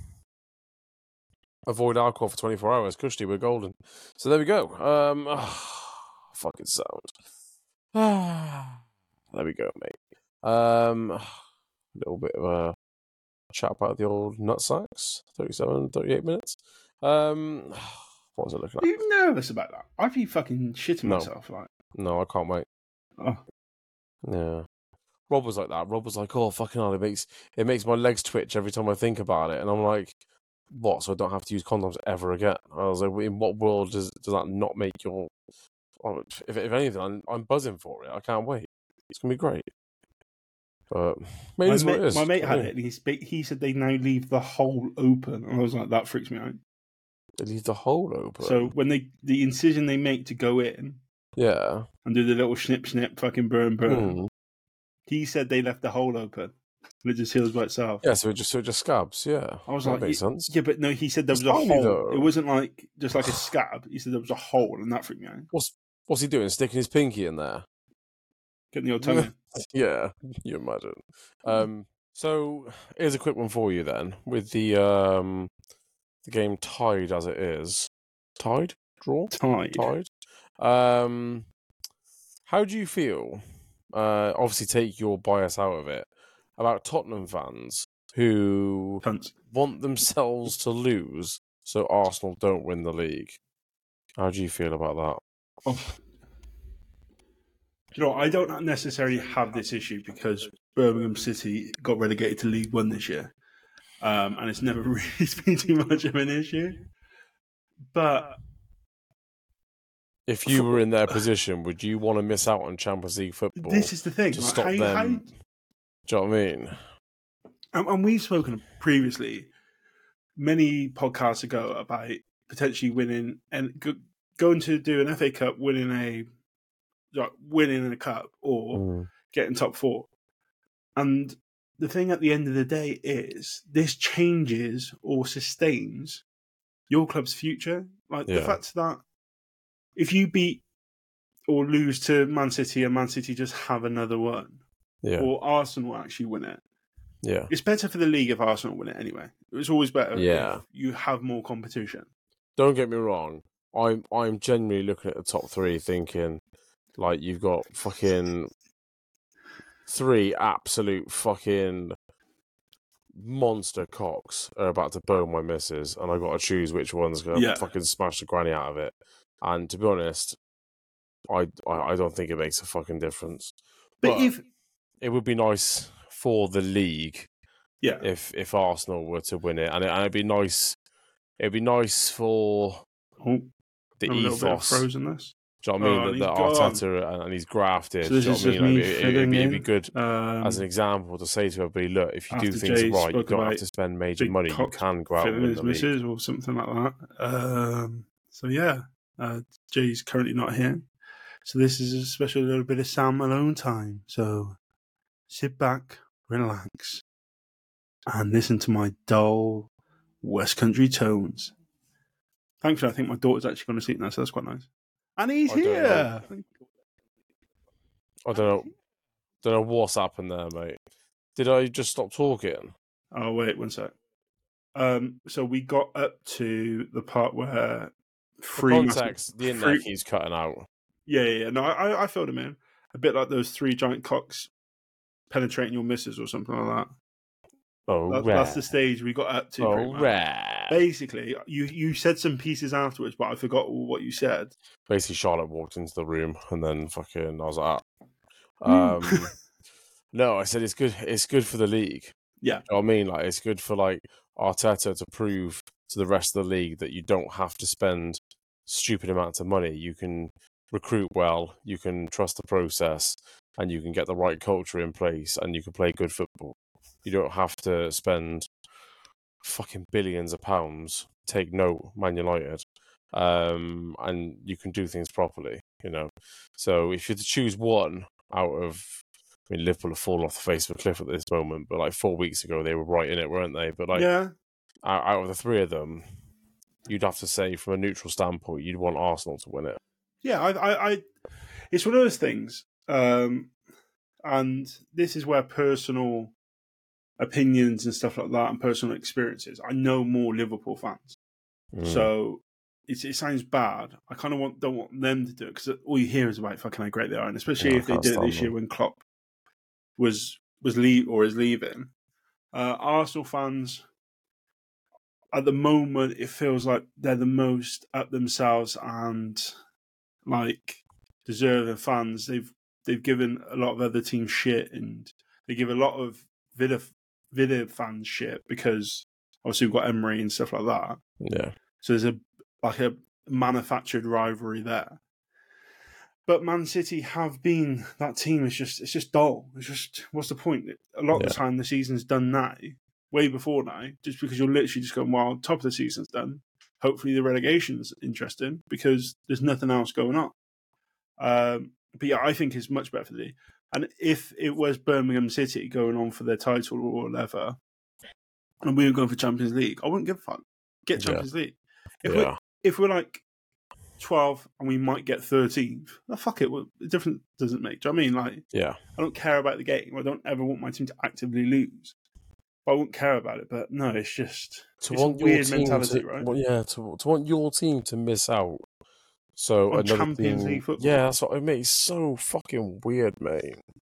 avoid alcohol for twenty-four hours. Kushti, we're golden. So there we go. Um, fucking sound. There we go, mate. Um, a little bit of a chat about the old nutsacks. thirty-seven, thirty-eight minutes. Um, what was I looking Are at? you nervous about that? I'd be fucking shitting No. myself. Like, No, I can't wait. oh, Yeah. Rob was like that. Rob was like, oh, fucking hell, it makes, it makes my legs twitch every time I think about it. And I'm like, what? So I don't have to use condoms ever again? I was like, in what world does does that not make your... oh, if, if anything, I'm, I'm buzzing for it. I can't wait. It's going to be great. But maybe my it's what mate, it is. my mate I had mean, it, and he, spe- he said they now leave the hole open. And I was like, that freaks me out. They leave the hole open. So when they, the incision they make to go in yeah. and do the little snip, snip, fucking burn, burn, Hmm. he said they left the hole open. And it just heals by itself. Yeah, so it just, so it just scabs, yeah. I was that like, makes yeah, sense. yeah, but no, he said there It's was a tiny, hole. though. It wasn't like just like a scab. He said there was a hole, and that freaked me out. What's, what's he doing? Sticking his pinky in there? Getting the old tongue in. Yeah, you imagine. Um, so here's a quick one for you then. With the um, the game tied as it is, tied, draw, Tied. tied. Um, how do you feel? Uh, obviously, take your bias out of it. About Tottenham fans who Cunts. want themselves to lose, so Arsenal don't win the league. How do you feel about that? Oh. You know, I don't necessarily have this issue because Birmingham City got relegated to League One this year, um, and it's never really been too much of an issue. But If you were in their position, would you want to miss out on Champions League football? this is the thing. to like, stop how- them. how- Do you know what I mean? and, and we've spoken previously, many podcasts ago, about potentially winning and go, going to do an F A Cup, winning a like winning a cup or Mm. getting top four. And the thing at the end of the day is this changes or sustains your club's future. Like the Yeah. fact that if you beat or lose to Man City and Man City just have another one, Yeah. or Arsenal actually win it, Yeah. it's better for the league if Arsenal win it anyway. It's always better Yeah. if you have more competition. Don't get me wrong. I'm I'm genuinely looking at the top three, thinking like you've got fucking three absolute fucking monster cocks are about to bone my missus, and I got to choose which one's gonna Yeah. fucking smash the granny out of it. And to be honest, I, I I don't think it makes a fucking difference. But, But if it would be nice for the league yeah, if if Arsenal were to win it, and, it, and it'd be nice. It'd be nice for oh, the a little bit of ethos. frozenness. Do you know what I mean? Oh, that, and that he's gone. Arteta and, and he's grafted. So this do you is know what I just mean? me Like, it, filling it'd, be, it'd be in. good Um, as an example to say to everybody, look, if you do after things Jay right, you spoke don't about have to spend major big money. You cock can go out and filling win his the league. missus or something like that. Um, so yeah, uh, Jay's currently not here. So this is a special little bit of Sam alone time. So sit back, relax, and listen to my dull West Country tones. Thankfully, I think my daughter's actually going to sleep now, so that's quite nice. And he's I don't here. I don't know. Don't know what's happened there, mate. Did I just stop talking? Oh wait, one sec. Um, so we got up to the part where For three context, the internet three- keeps cutting out. Yeah, yeah, yeah. No, I, I filled him in. A bit like those three giant cocks penetrating your missus or something like that. Oh, That, rare. that's the stage we got up to. pretty Oh, much. rare. Basically, you, you said some pieces afterwards, but I forgot all what you said. Basically, Charlotte walked into the room, and then fucking I was like, Woo. um, no, I said it's good. It's good for the league. Yeah. You know what I mean? Like, it's good for like Arteta to prove to the rest of the league that you don't have to spend stupid amounts of money. You can recruit well, you can trust the process, and you can get the right culture in place, and you can play good football. You don't have to spend fucking billions of pounds. Take note, Man United, um, and you can do things properly. You know, so if you're to choose one out of, I mean, Liverpool have fallen off the face of a cliff at this moment, but like four weeks ago they were right in it, weren't they? But like, Yeah. out, out of the three of them, you'd have to say, from a neutral standpoint, you'd want Arsenal to win it. Yeah, I, I, I it's one of those things. Um, and this is where personal opinions and stuff like that and personal experiences. I know more Liverpool fans. Mm. So it's, it sounds bad. I kind of want don't want them to do it because all you hear is about fucking how great they are, and especially Yeah, I if they can't did it stand this year them. when Klopp was was leave or is leaving. Uh, Arsenal fans, at the moment, it feels like they're the most up themselves and like deserving fans. They've they've given a lot of other teams shit, and they give a lot of Villa Villa fans shit because obviously we've got Emery and stuff like that. Yeah, So there's a like a manufactured rivalry there. But Man City have been that team is just it's just dull. It's just what's the point? A lot of Yeah. the time the season's done now, way before now, just because you're literally just going, well, top of the season's done. Hopefully the relegation's interesting because there's nothing else going on. Um, but yeah, I think it's much better for the league. And if it was Birmingham City going on for their title or whatever, and we were going for Champions League, I wouldn't give a fuck. Get Champions League. If yeah, we're if we're like twelve and we might get thirteenth, well, fuck it. Well, the difference doesn't make. Do you know what I mean? Like, yeah. I don't care about the game. I don't ever want my team to actively lose. But I wouldn't care about it. But no, it's just To it's want a your weird team mentality, to, right? well, yeah, to to want your team to miss out. So On another Champions team, League football. yeah, that's what I mean. It's so fucking weird, mate.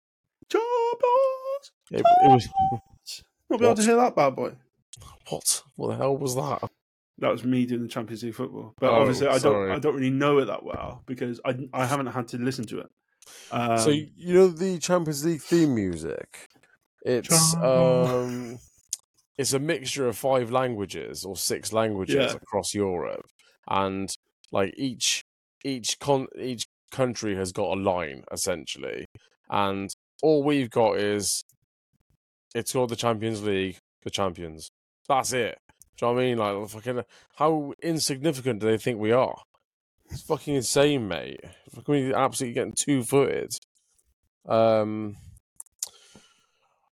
Champions! It, it was Not be able What? to hear that bad boy. what? What the hell was that? That was me doing the Champions League football. But Oh, obviously, I don't sorry. I don't really know it that well because I, I haven't had to listen to it. Um, So you know the Champions League theme music? It's um, it's a mixture of five languages or six languages Yeah. across Europe, and like each each con each country has got a line essentially, and all we've got is it's called the Champions League, the champions. That's it. Do you know what I mean? Like, fucking, how insignificant do they think we are? It's fucking insane, mate. Fucking absolutely getting two footed. Um,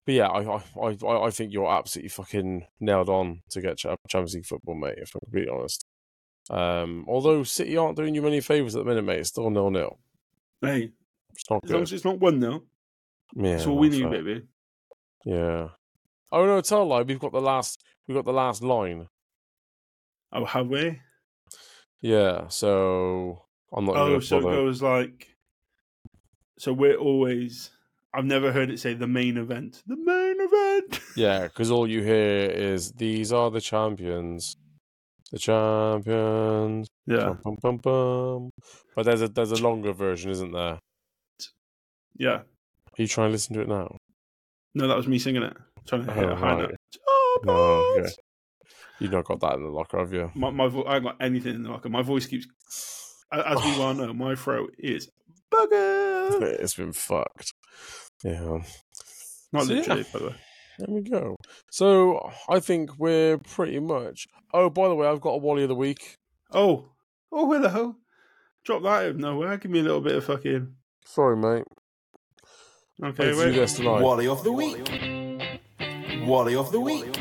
but yeah, I, I I I think you're absolutely fucking nailed on to get Champions League football, mate. If I'm completely honest. Um, although City aren't doing you many favours at the minute, mate. It's still nil nil. Hey, It's not as good. long as it's not one nil, Yeah, that's all we that's need, right. baby. Yeah. Oh no, tell a lie. We've got the last. We've got the last line. Oh, have we? Yeah. So I'm not. Oh, Gonna so it bother. goes like. So we're always. I've never heard it say the main event. The main event. Yeah, because all you hear is these are the champions. The champions. Yeah, Bum, bum, bum, bum. But there's a there's a longer version, isn't there? Are yeah. you trying to listen to it now? No, that was me singing it. Trying to hit Oh, a high right. note. Oh, Oh, okay. boys! You've not got that in the locker, have you? My, my vo- I haven't got anything in the locker. My voice keeps, as we well know, my throat is bugger. It's been fucked. Yeah. Not So, literally, yeah. by the way. There we go. So I think we're pretty much. Oh, by the way, I've got a Wally of the week. Oh, oh, hello. Drop that out of nowhere. Give me a little bit of fucking. Sorry, mate. Okay, Let's do wait. this tonight. Wally of the week. Wally of the week.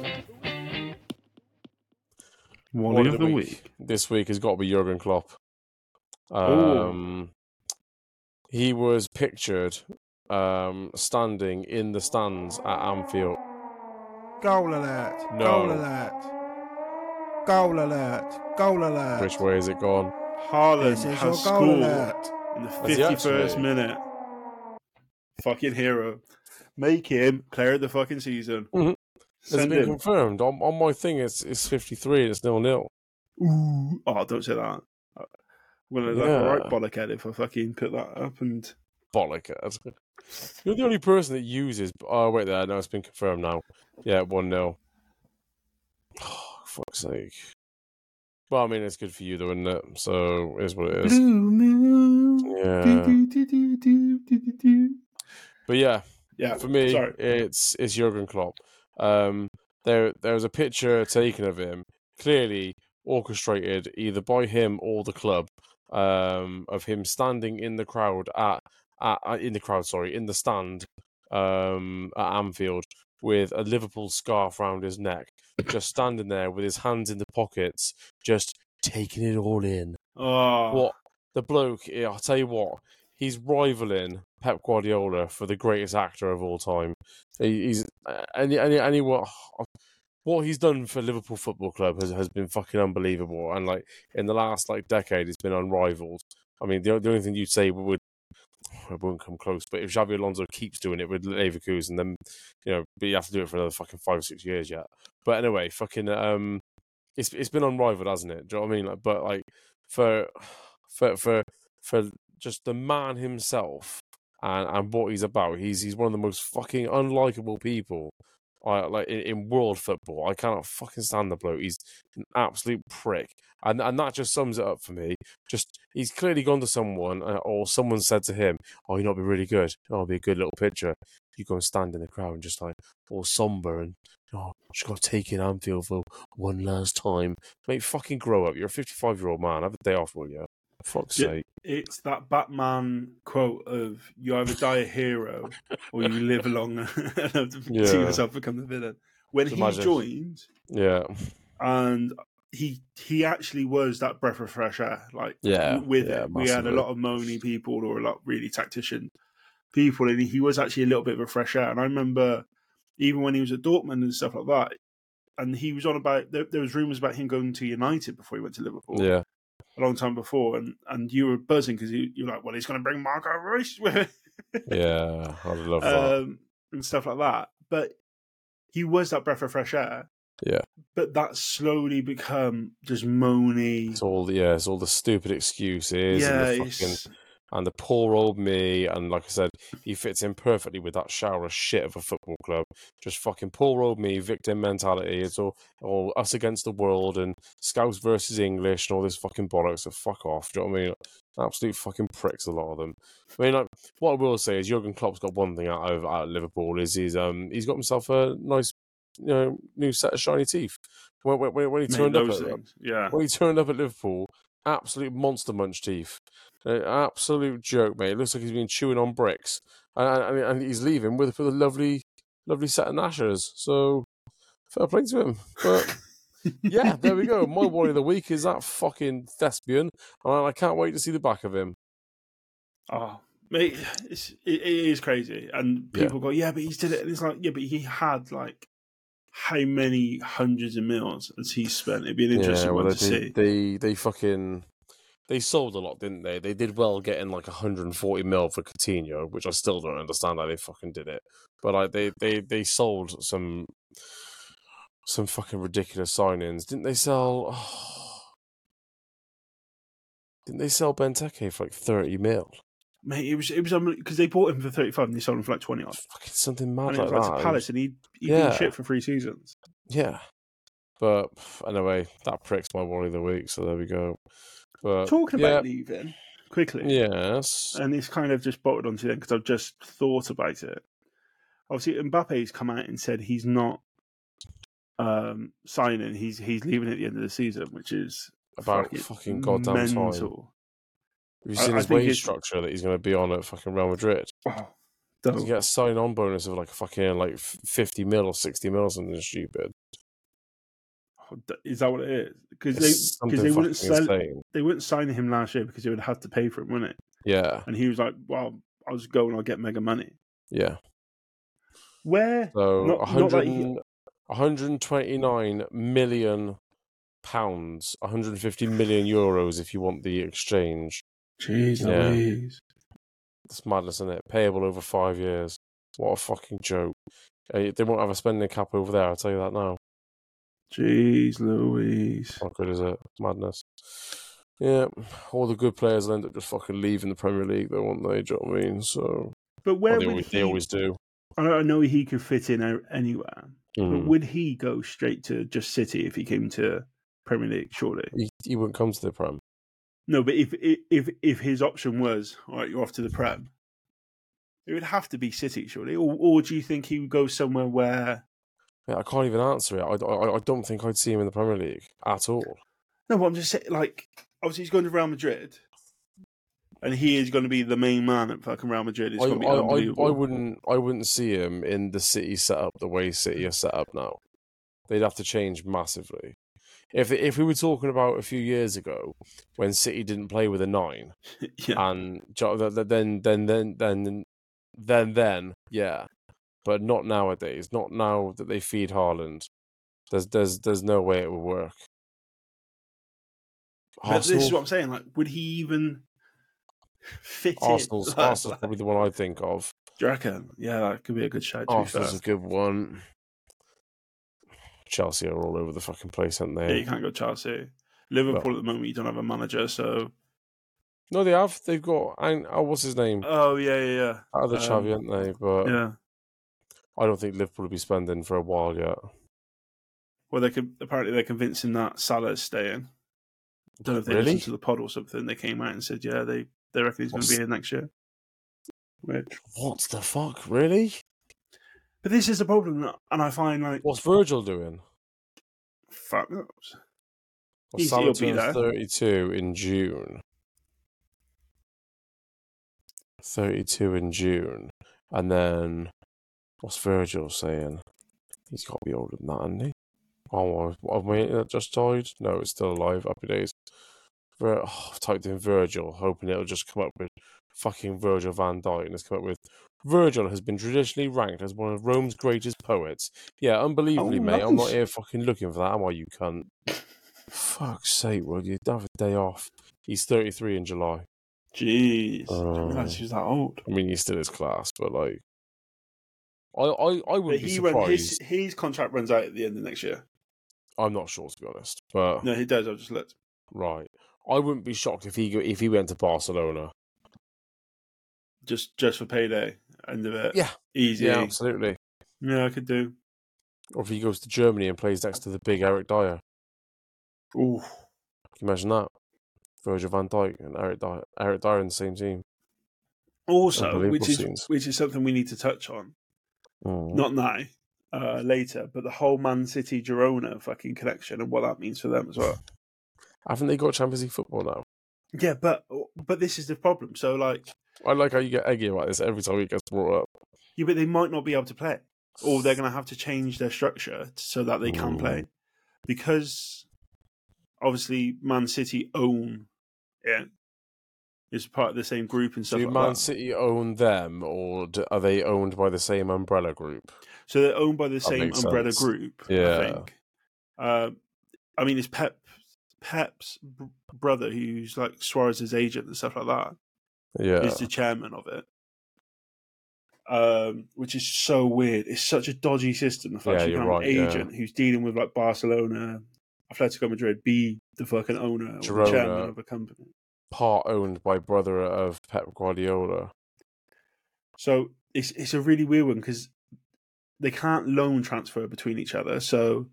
Wally of the week. This week has got to be Jurgen Klopp. Oh. Um, he was pictured um, standing in the stands at Anfield. Goal alert! No. Goal alert! Goal alert! Goal alert! Which way has it gone? Haaland This is your has goal scored alert! in the Has he fifty-first actually? minute. Fucking hero. Make him player of the fucking season. Mhm. Has it Send been him. confirmed? On, on my thing, it's it's fifty-three and it's nil nil. Ooh. Oh, don't say that. I'm going to look Yeah. a right bollockhead if I fucking put that up and... Bollock. You're the only person that uses. Oh, wait there. No, it's been confirmed now. Yeah, one nil. Oh, fuck's sake. Well, I mean, it's good for you, though, isn't it? So, it is what it is. Blue moon. Yeah. Do, do, do, do, do, do, do. But yeah, Yeah, for me, sorry. it's it's Jurgen Klopp. Um, there there was a picture taken of him, clearly orchestrated either by him or the club, um, of him standing in the crowd at, at, at in the crowd, sorry, in the stand, um, at Anfield with a Liverpool scarf round his neck, just standing there with his hands in the pockets, just taking it all in. Oh, What the bloke? yeah, I'll tell you what. He's rivaling Pep Guardiola for the greatest actor of all time. He, he's and and and he, what what he's done for Liverpool Football Club has, has been fucking unbelievable. And like in the last like decade, it's been unrivaled. I mean, the, the only thing you'd say would it wouldn't come close. But if Xabi Alonso keeps doing it with Leverkusen, then you know, but you have to do it for another fucking five or six years yet. But anyway, fucking um, it's it's been unrivaled, hasn't it? Do you know what I mean? Like, but like for for for for just the man himself and, and what he's about. He's he's one of the most fucking unlikable people, uh, like in, in world football. I cannot fucking stand the bloke. He's an absolute prick, and and that just sums it up for me. Just he's clearly gone to someone, uh, or someone said to him, "Oh, you know, it'd be really good. Oh, it'd be a good little picture. You go and stand in the crowd and just like all somber and." Oh, just got to take in Anfield for one last time. Mate, fucking grow up. You're a fifty-five-year-old man. Have a day off, will you? For fuck's Yeah. sake. it's that Batman quote of you either die a hero or you live long and have to Yeah. see yourself become the villain. When Just he imagine. joined, Yeah. and he he actually was that breath of fresh air. Like Yeah, with yeah, it, we had a massively. lot of moany people or a lot really tactician people, and he was actually a little bit of a fresh air. And I remember even when he was at Dortmund and stuff like that, and he was on about there, there was rumours about him going to United before he went to Liverpool. Yeah. A long time before, and, and you were buzzing because you, you're like, well, he's going to bring Marco Reus with him. Yeah. I love that. um, and stuff like that. But he was that breath of fresh air. Yeah. But that's slowly become just moany. It's all the, yeah, it's all the stupid excuses yeah, and the fucking it's, and the poor old me, and like I said, he fits in perfectly with that shower of shit of a football club. Just fucking poor old me, victim mentality. It's all, all us against the world and Scouts versus English and all this fucking bollocks. So fuck off. Do you know what I mean? Absolute fucking pricks, a lot of them. I mean, like, what I will say is Jurgen Klopp's got one thing out of, out of Liverpool is he's um he's got himself a nice, you know, new set of shiny teeth. When when, when he mate, turned up those at things. Yeah. when he turned up at Liverpool, absolute monster munch teeth. An absolute joke, mate. It looks like he's been chewing on bricks. And, and, and he's leaving with, with a lovely lovely set of Nashers. So fair play to him. But yeah, there we go. My worry of the week is that fucking thespian, and I can't wait to see the back of him. Oh, mate, it's, it, it is crazy. And people Yeah. go, yeah, but he's did it. And it's like, yeah, but he had like how many hundreds of mils as he spent? It'd be an interesting Yeah, well, one they, to see. they they fucking they sold a lot, didn't they? They did well getting like one hundred forty mil for Coutinho, which I still don't understand how they fucking did it. But like they they they sold some some fucking ridiculous signings, didn't they? Sell oh, didn't they sell Benteke for like thirty mil? Mate, it was it was because they bought him for thirty-five and they sold him for like twenty odd. Fucking something mad And it like was like that. to Palace, and he he'd Yeah. been shit for three seasons. Yeah. But anyway, that pricks my worry of the week, so there we go. But Talking yeah, about leaving quickly, yes. and it's kind of just bolted onto them because I've just thought about it. Obviously, Mbappe's come out and said he's not um, signing; he's he's leaving at the end of the season, which is About fucking, fucking goddamn time. mental. Have you I- seen I his think wage it's- structure that he's going to be on at fucking Real Madrid? Oh, He don't. gets a sign-on bonus of like fucking like fifty mil or sixty mil or something stupid. Is that what it is? Because It's they something because they wouldn't fucking sell insane. they wouldn't sign him last year because they would have to pay for him, wouldn't it? Yeah, And he was like, "Well, I'll just go and I'll get mega money." yeah. Where? So Not- one not hundred, like he- one hundred twenty-nine million pounds, one hundred fifty million euros if you want the exchange. Jeez, Yeah. Louise. It's madness, isn't it? Payable over five years. What a fucking joke. Uh, They won't have a spending cap over there, I'll tell you that now. Jeez, Louise. How good is it? It's madness. Yeah, all the good players will end up just fucking leaving the Premier League, though, won't they? Do you know what I mean? So, But where well, they, would always, he? they always do. I know- I know he could fit in a- anywhere, but Mm. would he go straight to just City if he came to Premier League? Surely. He, he wouldn't come to the Prem. No, but if if if his option was all right, you're off to the Prem, it would have to be City, surely. Or, or do you think he would go somewhere where? Yeah, I can't even answer it. I, I, I don't think I'd see him in the Premier League at all. No, but I'm just saying, like, obviously he's going to Real Madrid, and he is going to be the main man at fucking Real Madrid. It's I, going to be I, I, unbelievable. I wouldn't I wouldn't see him in the City setup the way City are set up now. They'd have to change massively. If if we were talking about a few years ago when City didn't play with a nine, yeah, and jo- th- th- then then then then then then yeah, but not nowadays. Not now that they feed Haaland. There's there's there's no way it would work. but this is Arsenal, what I'm saying. Like, would he even fit Arsenal's in? Like, Arsenal's like, probably the one I think of. do you reckon? Yeah, that could be a good shout. To be fair. Arsenal's a good one. Chelsea are all over the fucking place, aren't Yeah, they? you can't go Chelsea. Liverpool at the moment, you don't have a manager, so No, they have. They've got. Ang- Oh, what's his name? oh yeah, yeah, yeah. Other Um, Xavi, aren't they? But Yeah. I don't think Liverpool will be spending for a while yet. Well, they could apparently they're convincing that Salah's staying. Don't know if they Really? listened to the pod or something. They came out and said, yeah, they they reckon he's going to What's- be here next year. Which, What the fuck? Really? but this is the problem, and I find like What's Virgil doing? fuck knows. Well, He's- Salah he'll be turns there. thirty-two in June. thirty-two in June. And then, what's Virgil saying? He's got to be older than that, hasn't he? Oh, have my internet just died? No, it's still alive. Happy days. Vir- oh, I've typed in Virgil, hoping it'll just come up with fucking Virgil van Dijk, and it's come up with Virgil has been traditionally ranked as one of Rome's greatest poets. Yeah, unbelievably, Oh, mate. I'm not nice. here fucking looking for that, am I, you cunt? Fuck's sake, will you have a day off? He's thirty-three in July. Jeez, I Oh. didn't realize he was that old. I mean, he still is class, but like, I, I, I But wouldn't be he run, his surprised. his contract runs out at the end of next year. I'm not sure, to be honest. But No, he does. I've just looked. right, I wouldn't be shocked if he go- if he went to Barcelona. Just just for payday, end of it. Yeah. easy. Yeah, Yeah, absolutely. I could do. Or if he goes to Germany and plays next to the big Eric Dyer. Ooh, Can you imagine that? Virgil van Dijk and Eric Dyer, Eric Dyer in the same team. also, Unbelievable which is scenes. which is something we need to touch on. Mm. Not now, uh, later, but the whole Man City Girona fucking connection and what that means for them as well. Haven't they got Champions League football now? Yeah, but but this is the problem. So like, I like how you get eggy about this every time it gets brought up. yeah, but they might not be able to play. or they're going to have to change their structure so that they can Mm. play, because obviously Man City own it. It's part of the same group and stuff Do like Man that. City own them, or do, are they owned by the same umbrella group? So they're owned by the That same makes umbrella sense. group, I Yeah. think. Uh, I mean, it's Pep, Pep's b- brother, who's like Suarez's agent and stuff like that, Yeah. is the chairman of it. Um, which is so weird. It's such a dodgy system. The fact Yeah, you you're can have right, an yeah. agent who's dealing with like Barcelona, Atletico Madrid, be the fucking owner or the Girona. chairman of a company. Part owned by brother of Pep Guardiola. So it's it's a really weird one because they can't loan transfer between each other. So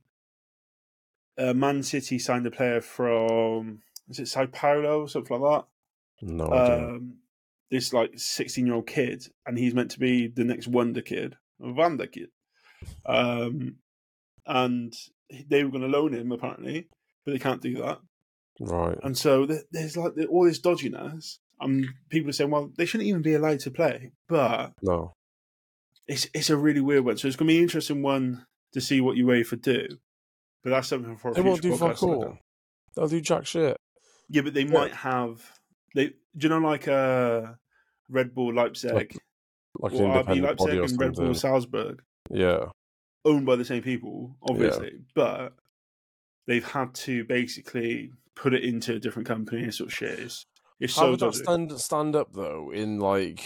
uh, Man City signed a player from, is it Sao Paulo or something like No that? idea. Um, this like sixteen year old kid, and he's meant to be the next Wonder Kid, Wonder Kid. Um, and they were going to loan him apparently, but they can't do that. Right. And so th- there's like all this dodginess, and people are saying, well, they shouldn't even be allowed to play. But No. it's it's a really weird one. So it's going to be an interesting one to see what UEFA do. But that's something for a They won't future do podcast fuck to look all. at. They'll do jack shit. Yeah, but they Yeah. might have. They do you know like uh, Red Bull Leipzig Like, like an or R B independent body Leipzig or and Red Bull something. Salzburg, Yeah. owned by the same people, obviously, but they've had to basically put it into a different company and sort of shit. It's, it's How so would that dodgy. stand stand up though in like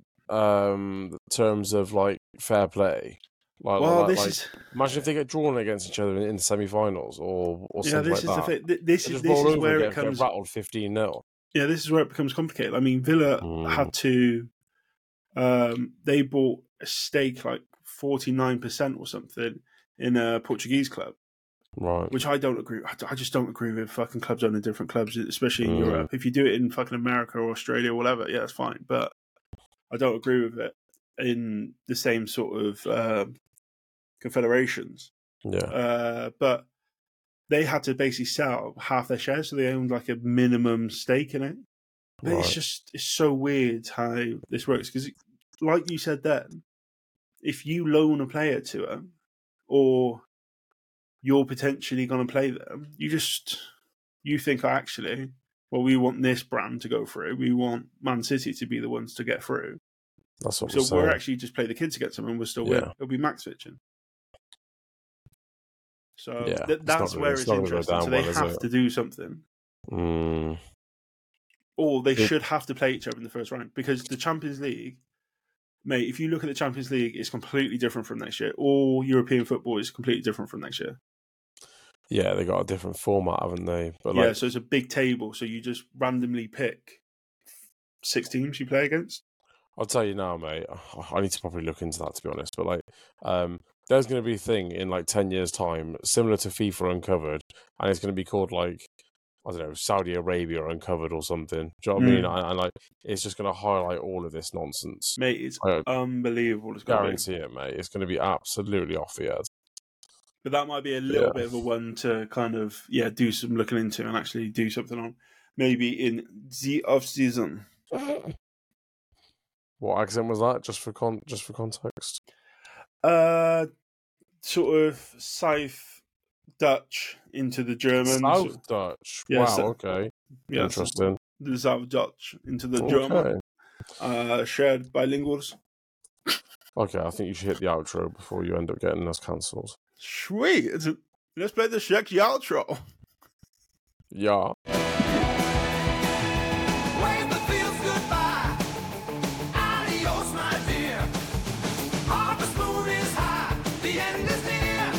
um terms of like fair play? Like, Well, like, this like is imagine if they get drawn against each other in, in the semi-finals or or yeah. something This like is that. the thing. Th- This They is just this roll is over where and it get, get comes. rattled fifteen nil. Yeah, this is where it becomes complicated. I mean, Villa Mm. had to. Um, they bought a stake like forty nine percent or something in a Portuguese club, Right. which I don't agree. I, I just don't agree with fucking clubs owning different clubs, especially in Mm. Europe. If you do it in fucking America or Australia or whatever, yeah, that's fine. But I don't agree with it in the same sort of um confederations. Yeah. Uh, but they had to basically sell half their shares, so they owned like a minimum stake in it. But it's Right. just it's so weird how this works because, like you said then, if you loan a player to them, or you're potentially going to play them, you just you think oh, actually, well, we want this brand to go through. We want Man City to be the ones to get through. That's what So I'm saying. we're actually just play the kids against them, and we'll still Yeah. win. It'll be max fitching. So Yeah, th- it's that's not gonna- where it's it's not gonna go interesting. down So they well, is have it? to do something. Mm. Or they It- should have to play each other in the first round because the Champions League, mate, if you look at the Champions League, it's completely different from next year. All European football is completely different from next year. Yeah, they got a different format, haven't they? But yeah, like, so it's a big table. So you just randomly pick six teams you play against. I'll tell you now, mate. I need to probably look into that, to be honest. But like, um, there's going to be a thing in like ten years' time, similar to FIFA Uncovered, and it's going to be called like, I don't know, Saudi Arabia Uncovered or something. Do you know what I mean? Mm. And, and like, it's just going to highlight all of this nonsense. Mate, it's I unbelievable. It's gonna be. guarantee it, mate. It's going to be absolutely off the head. But that might be a little Yeah. bit of a one to kind of, yeah, do some looking into and actually do something on. Maybe in the off season. What accent was that? Just for con, just for context. Uh, sort of South Dutch into the German. South so- Dutch. Yeah, wow. so- Okay. yeah, Interesting. the South Dutch into the German. Okay. Uh, shared bilinguals. Okay. I think you should hit the outro before you end up getting us cancelled. Sweet. It's a, let's play the sexy outro. Yeah. Wave the fields goodbye. Adios, my dear. Harvest moon is high. The end is near.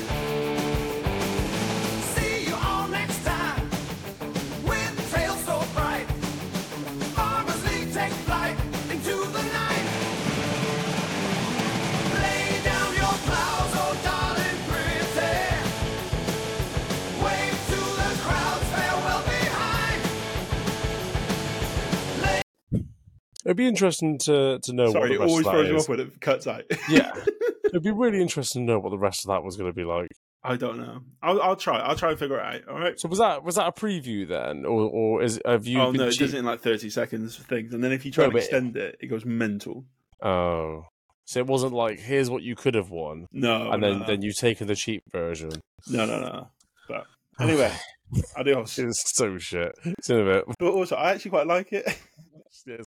See you all next time. With trails so bright. Farmers League take flight into the night. Lay down your plows, oh darling pretty. Wave to the crowds, farewell behind. It'd be interesting to to know Sorry, it what the rest always of throws that you is. off when it cuts out. Yeah. It'd be really interesting to know what the rest of that was going to be like. I don't know. I'll, I'll try. I'll try and figure it out. All right. So was that was that a preview then, or or is have you? Oh been no, it cheat- does it in like thirty seconds for things, and then if you try No, to but- extend it, it goes mental. Oh, So it wasn't like, here's what you could have won, No, and no, then no, then you've taken the cheap version. no, no, no. But anyway, adios. It's so shit. It's in a bit. But also, I actually quite like it. Yes.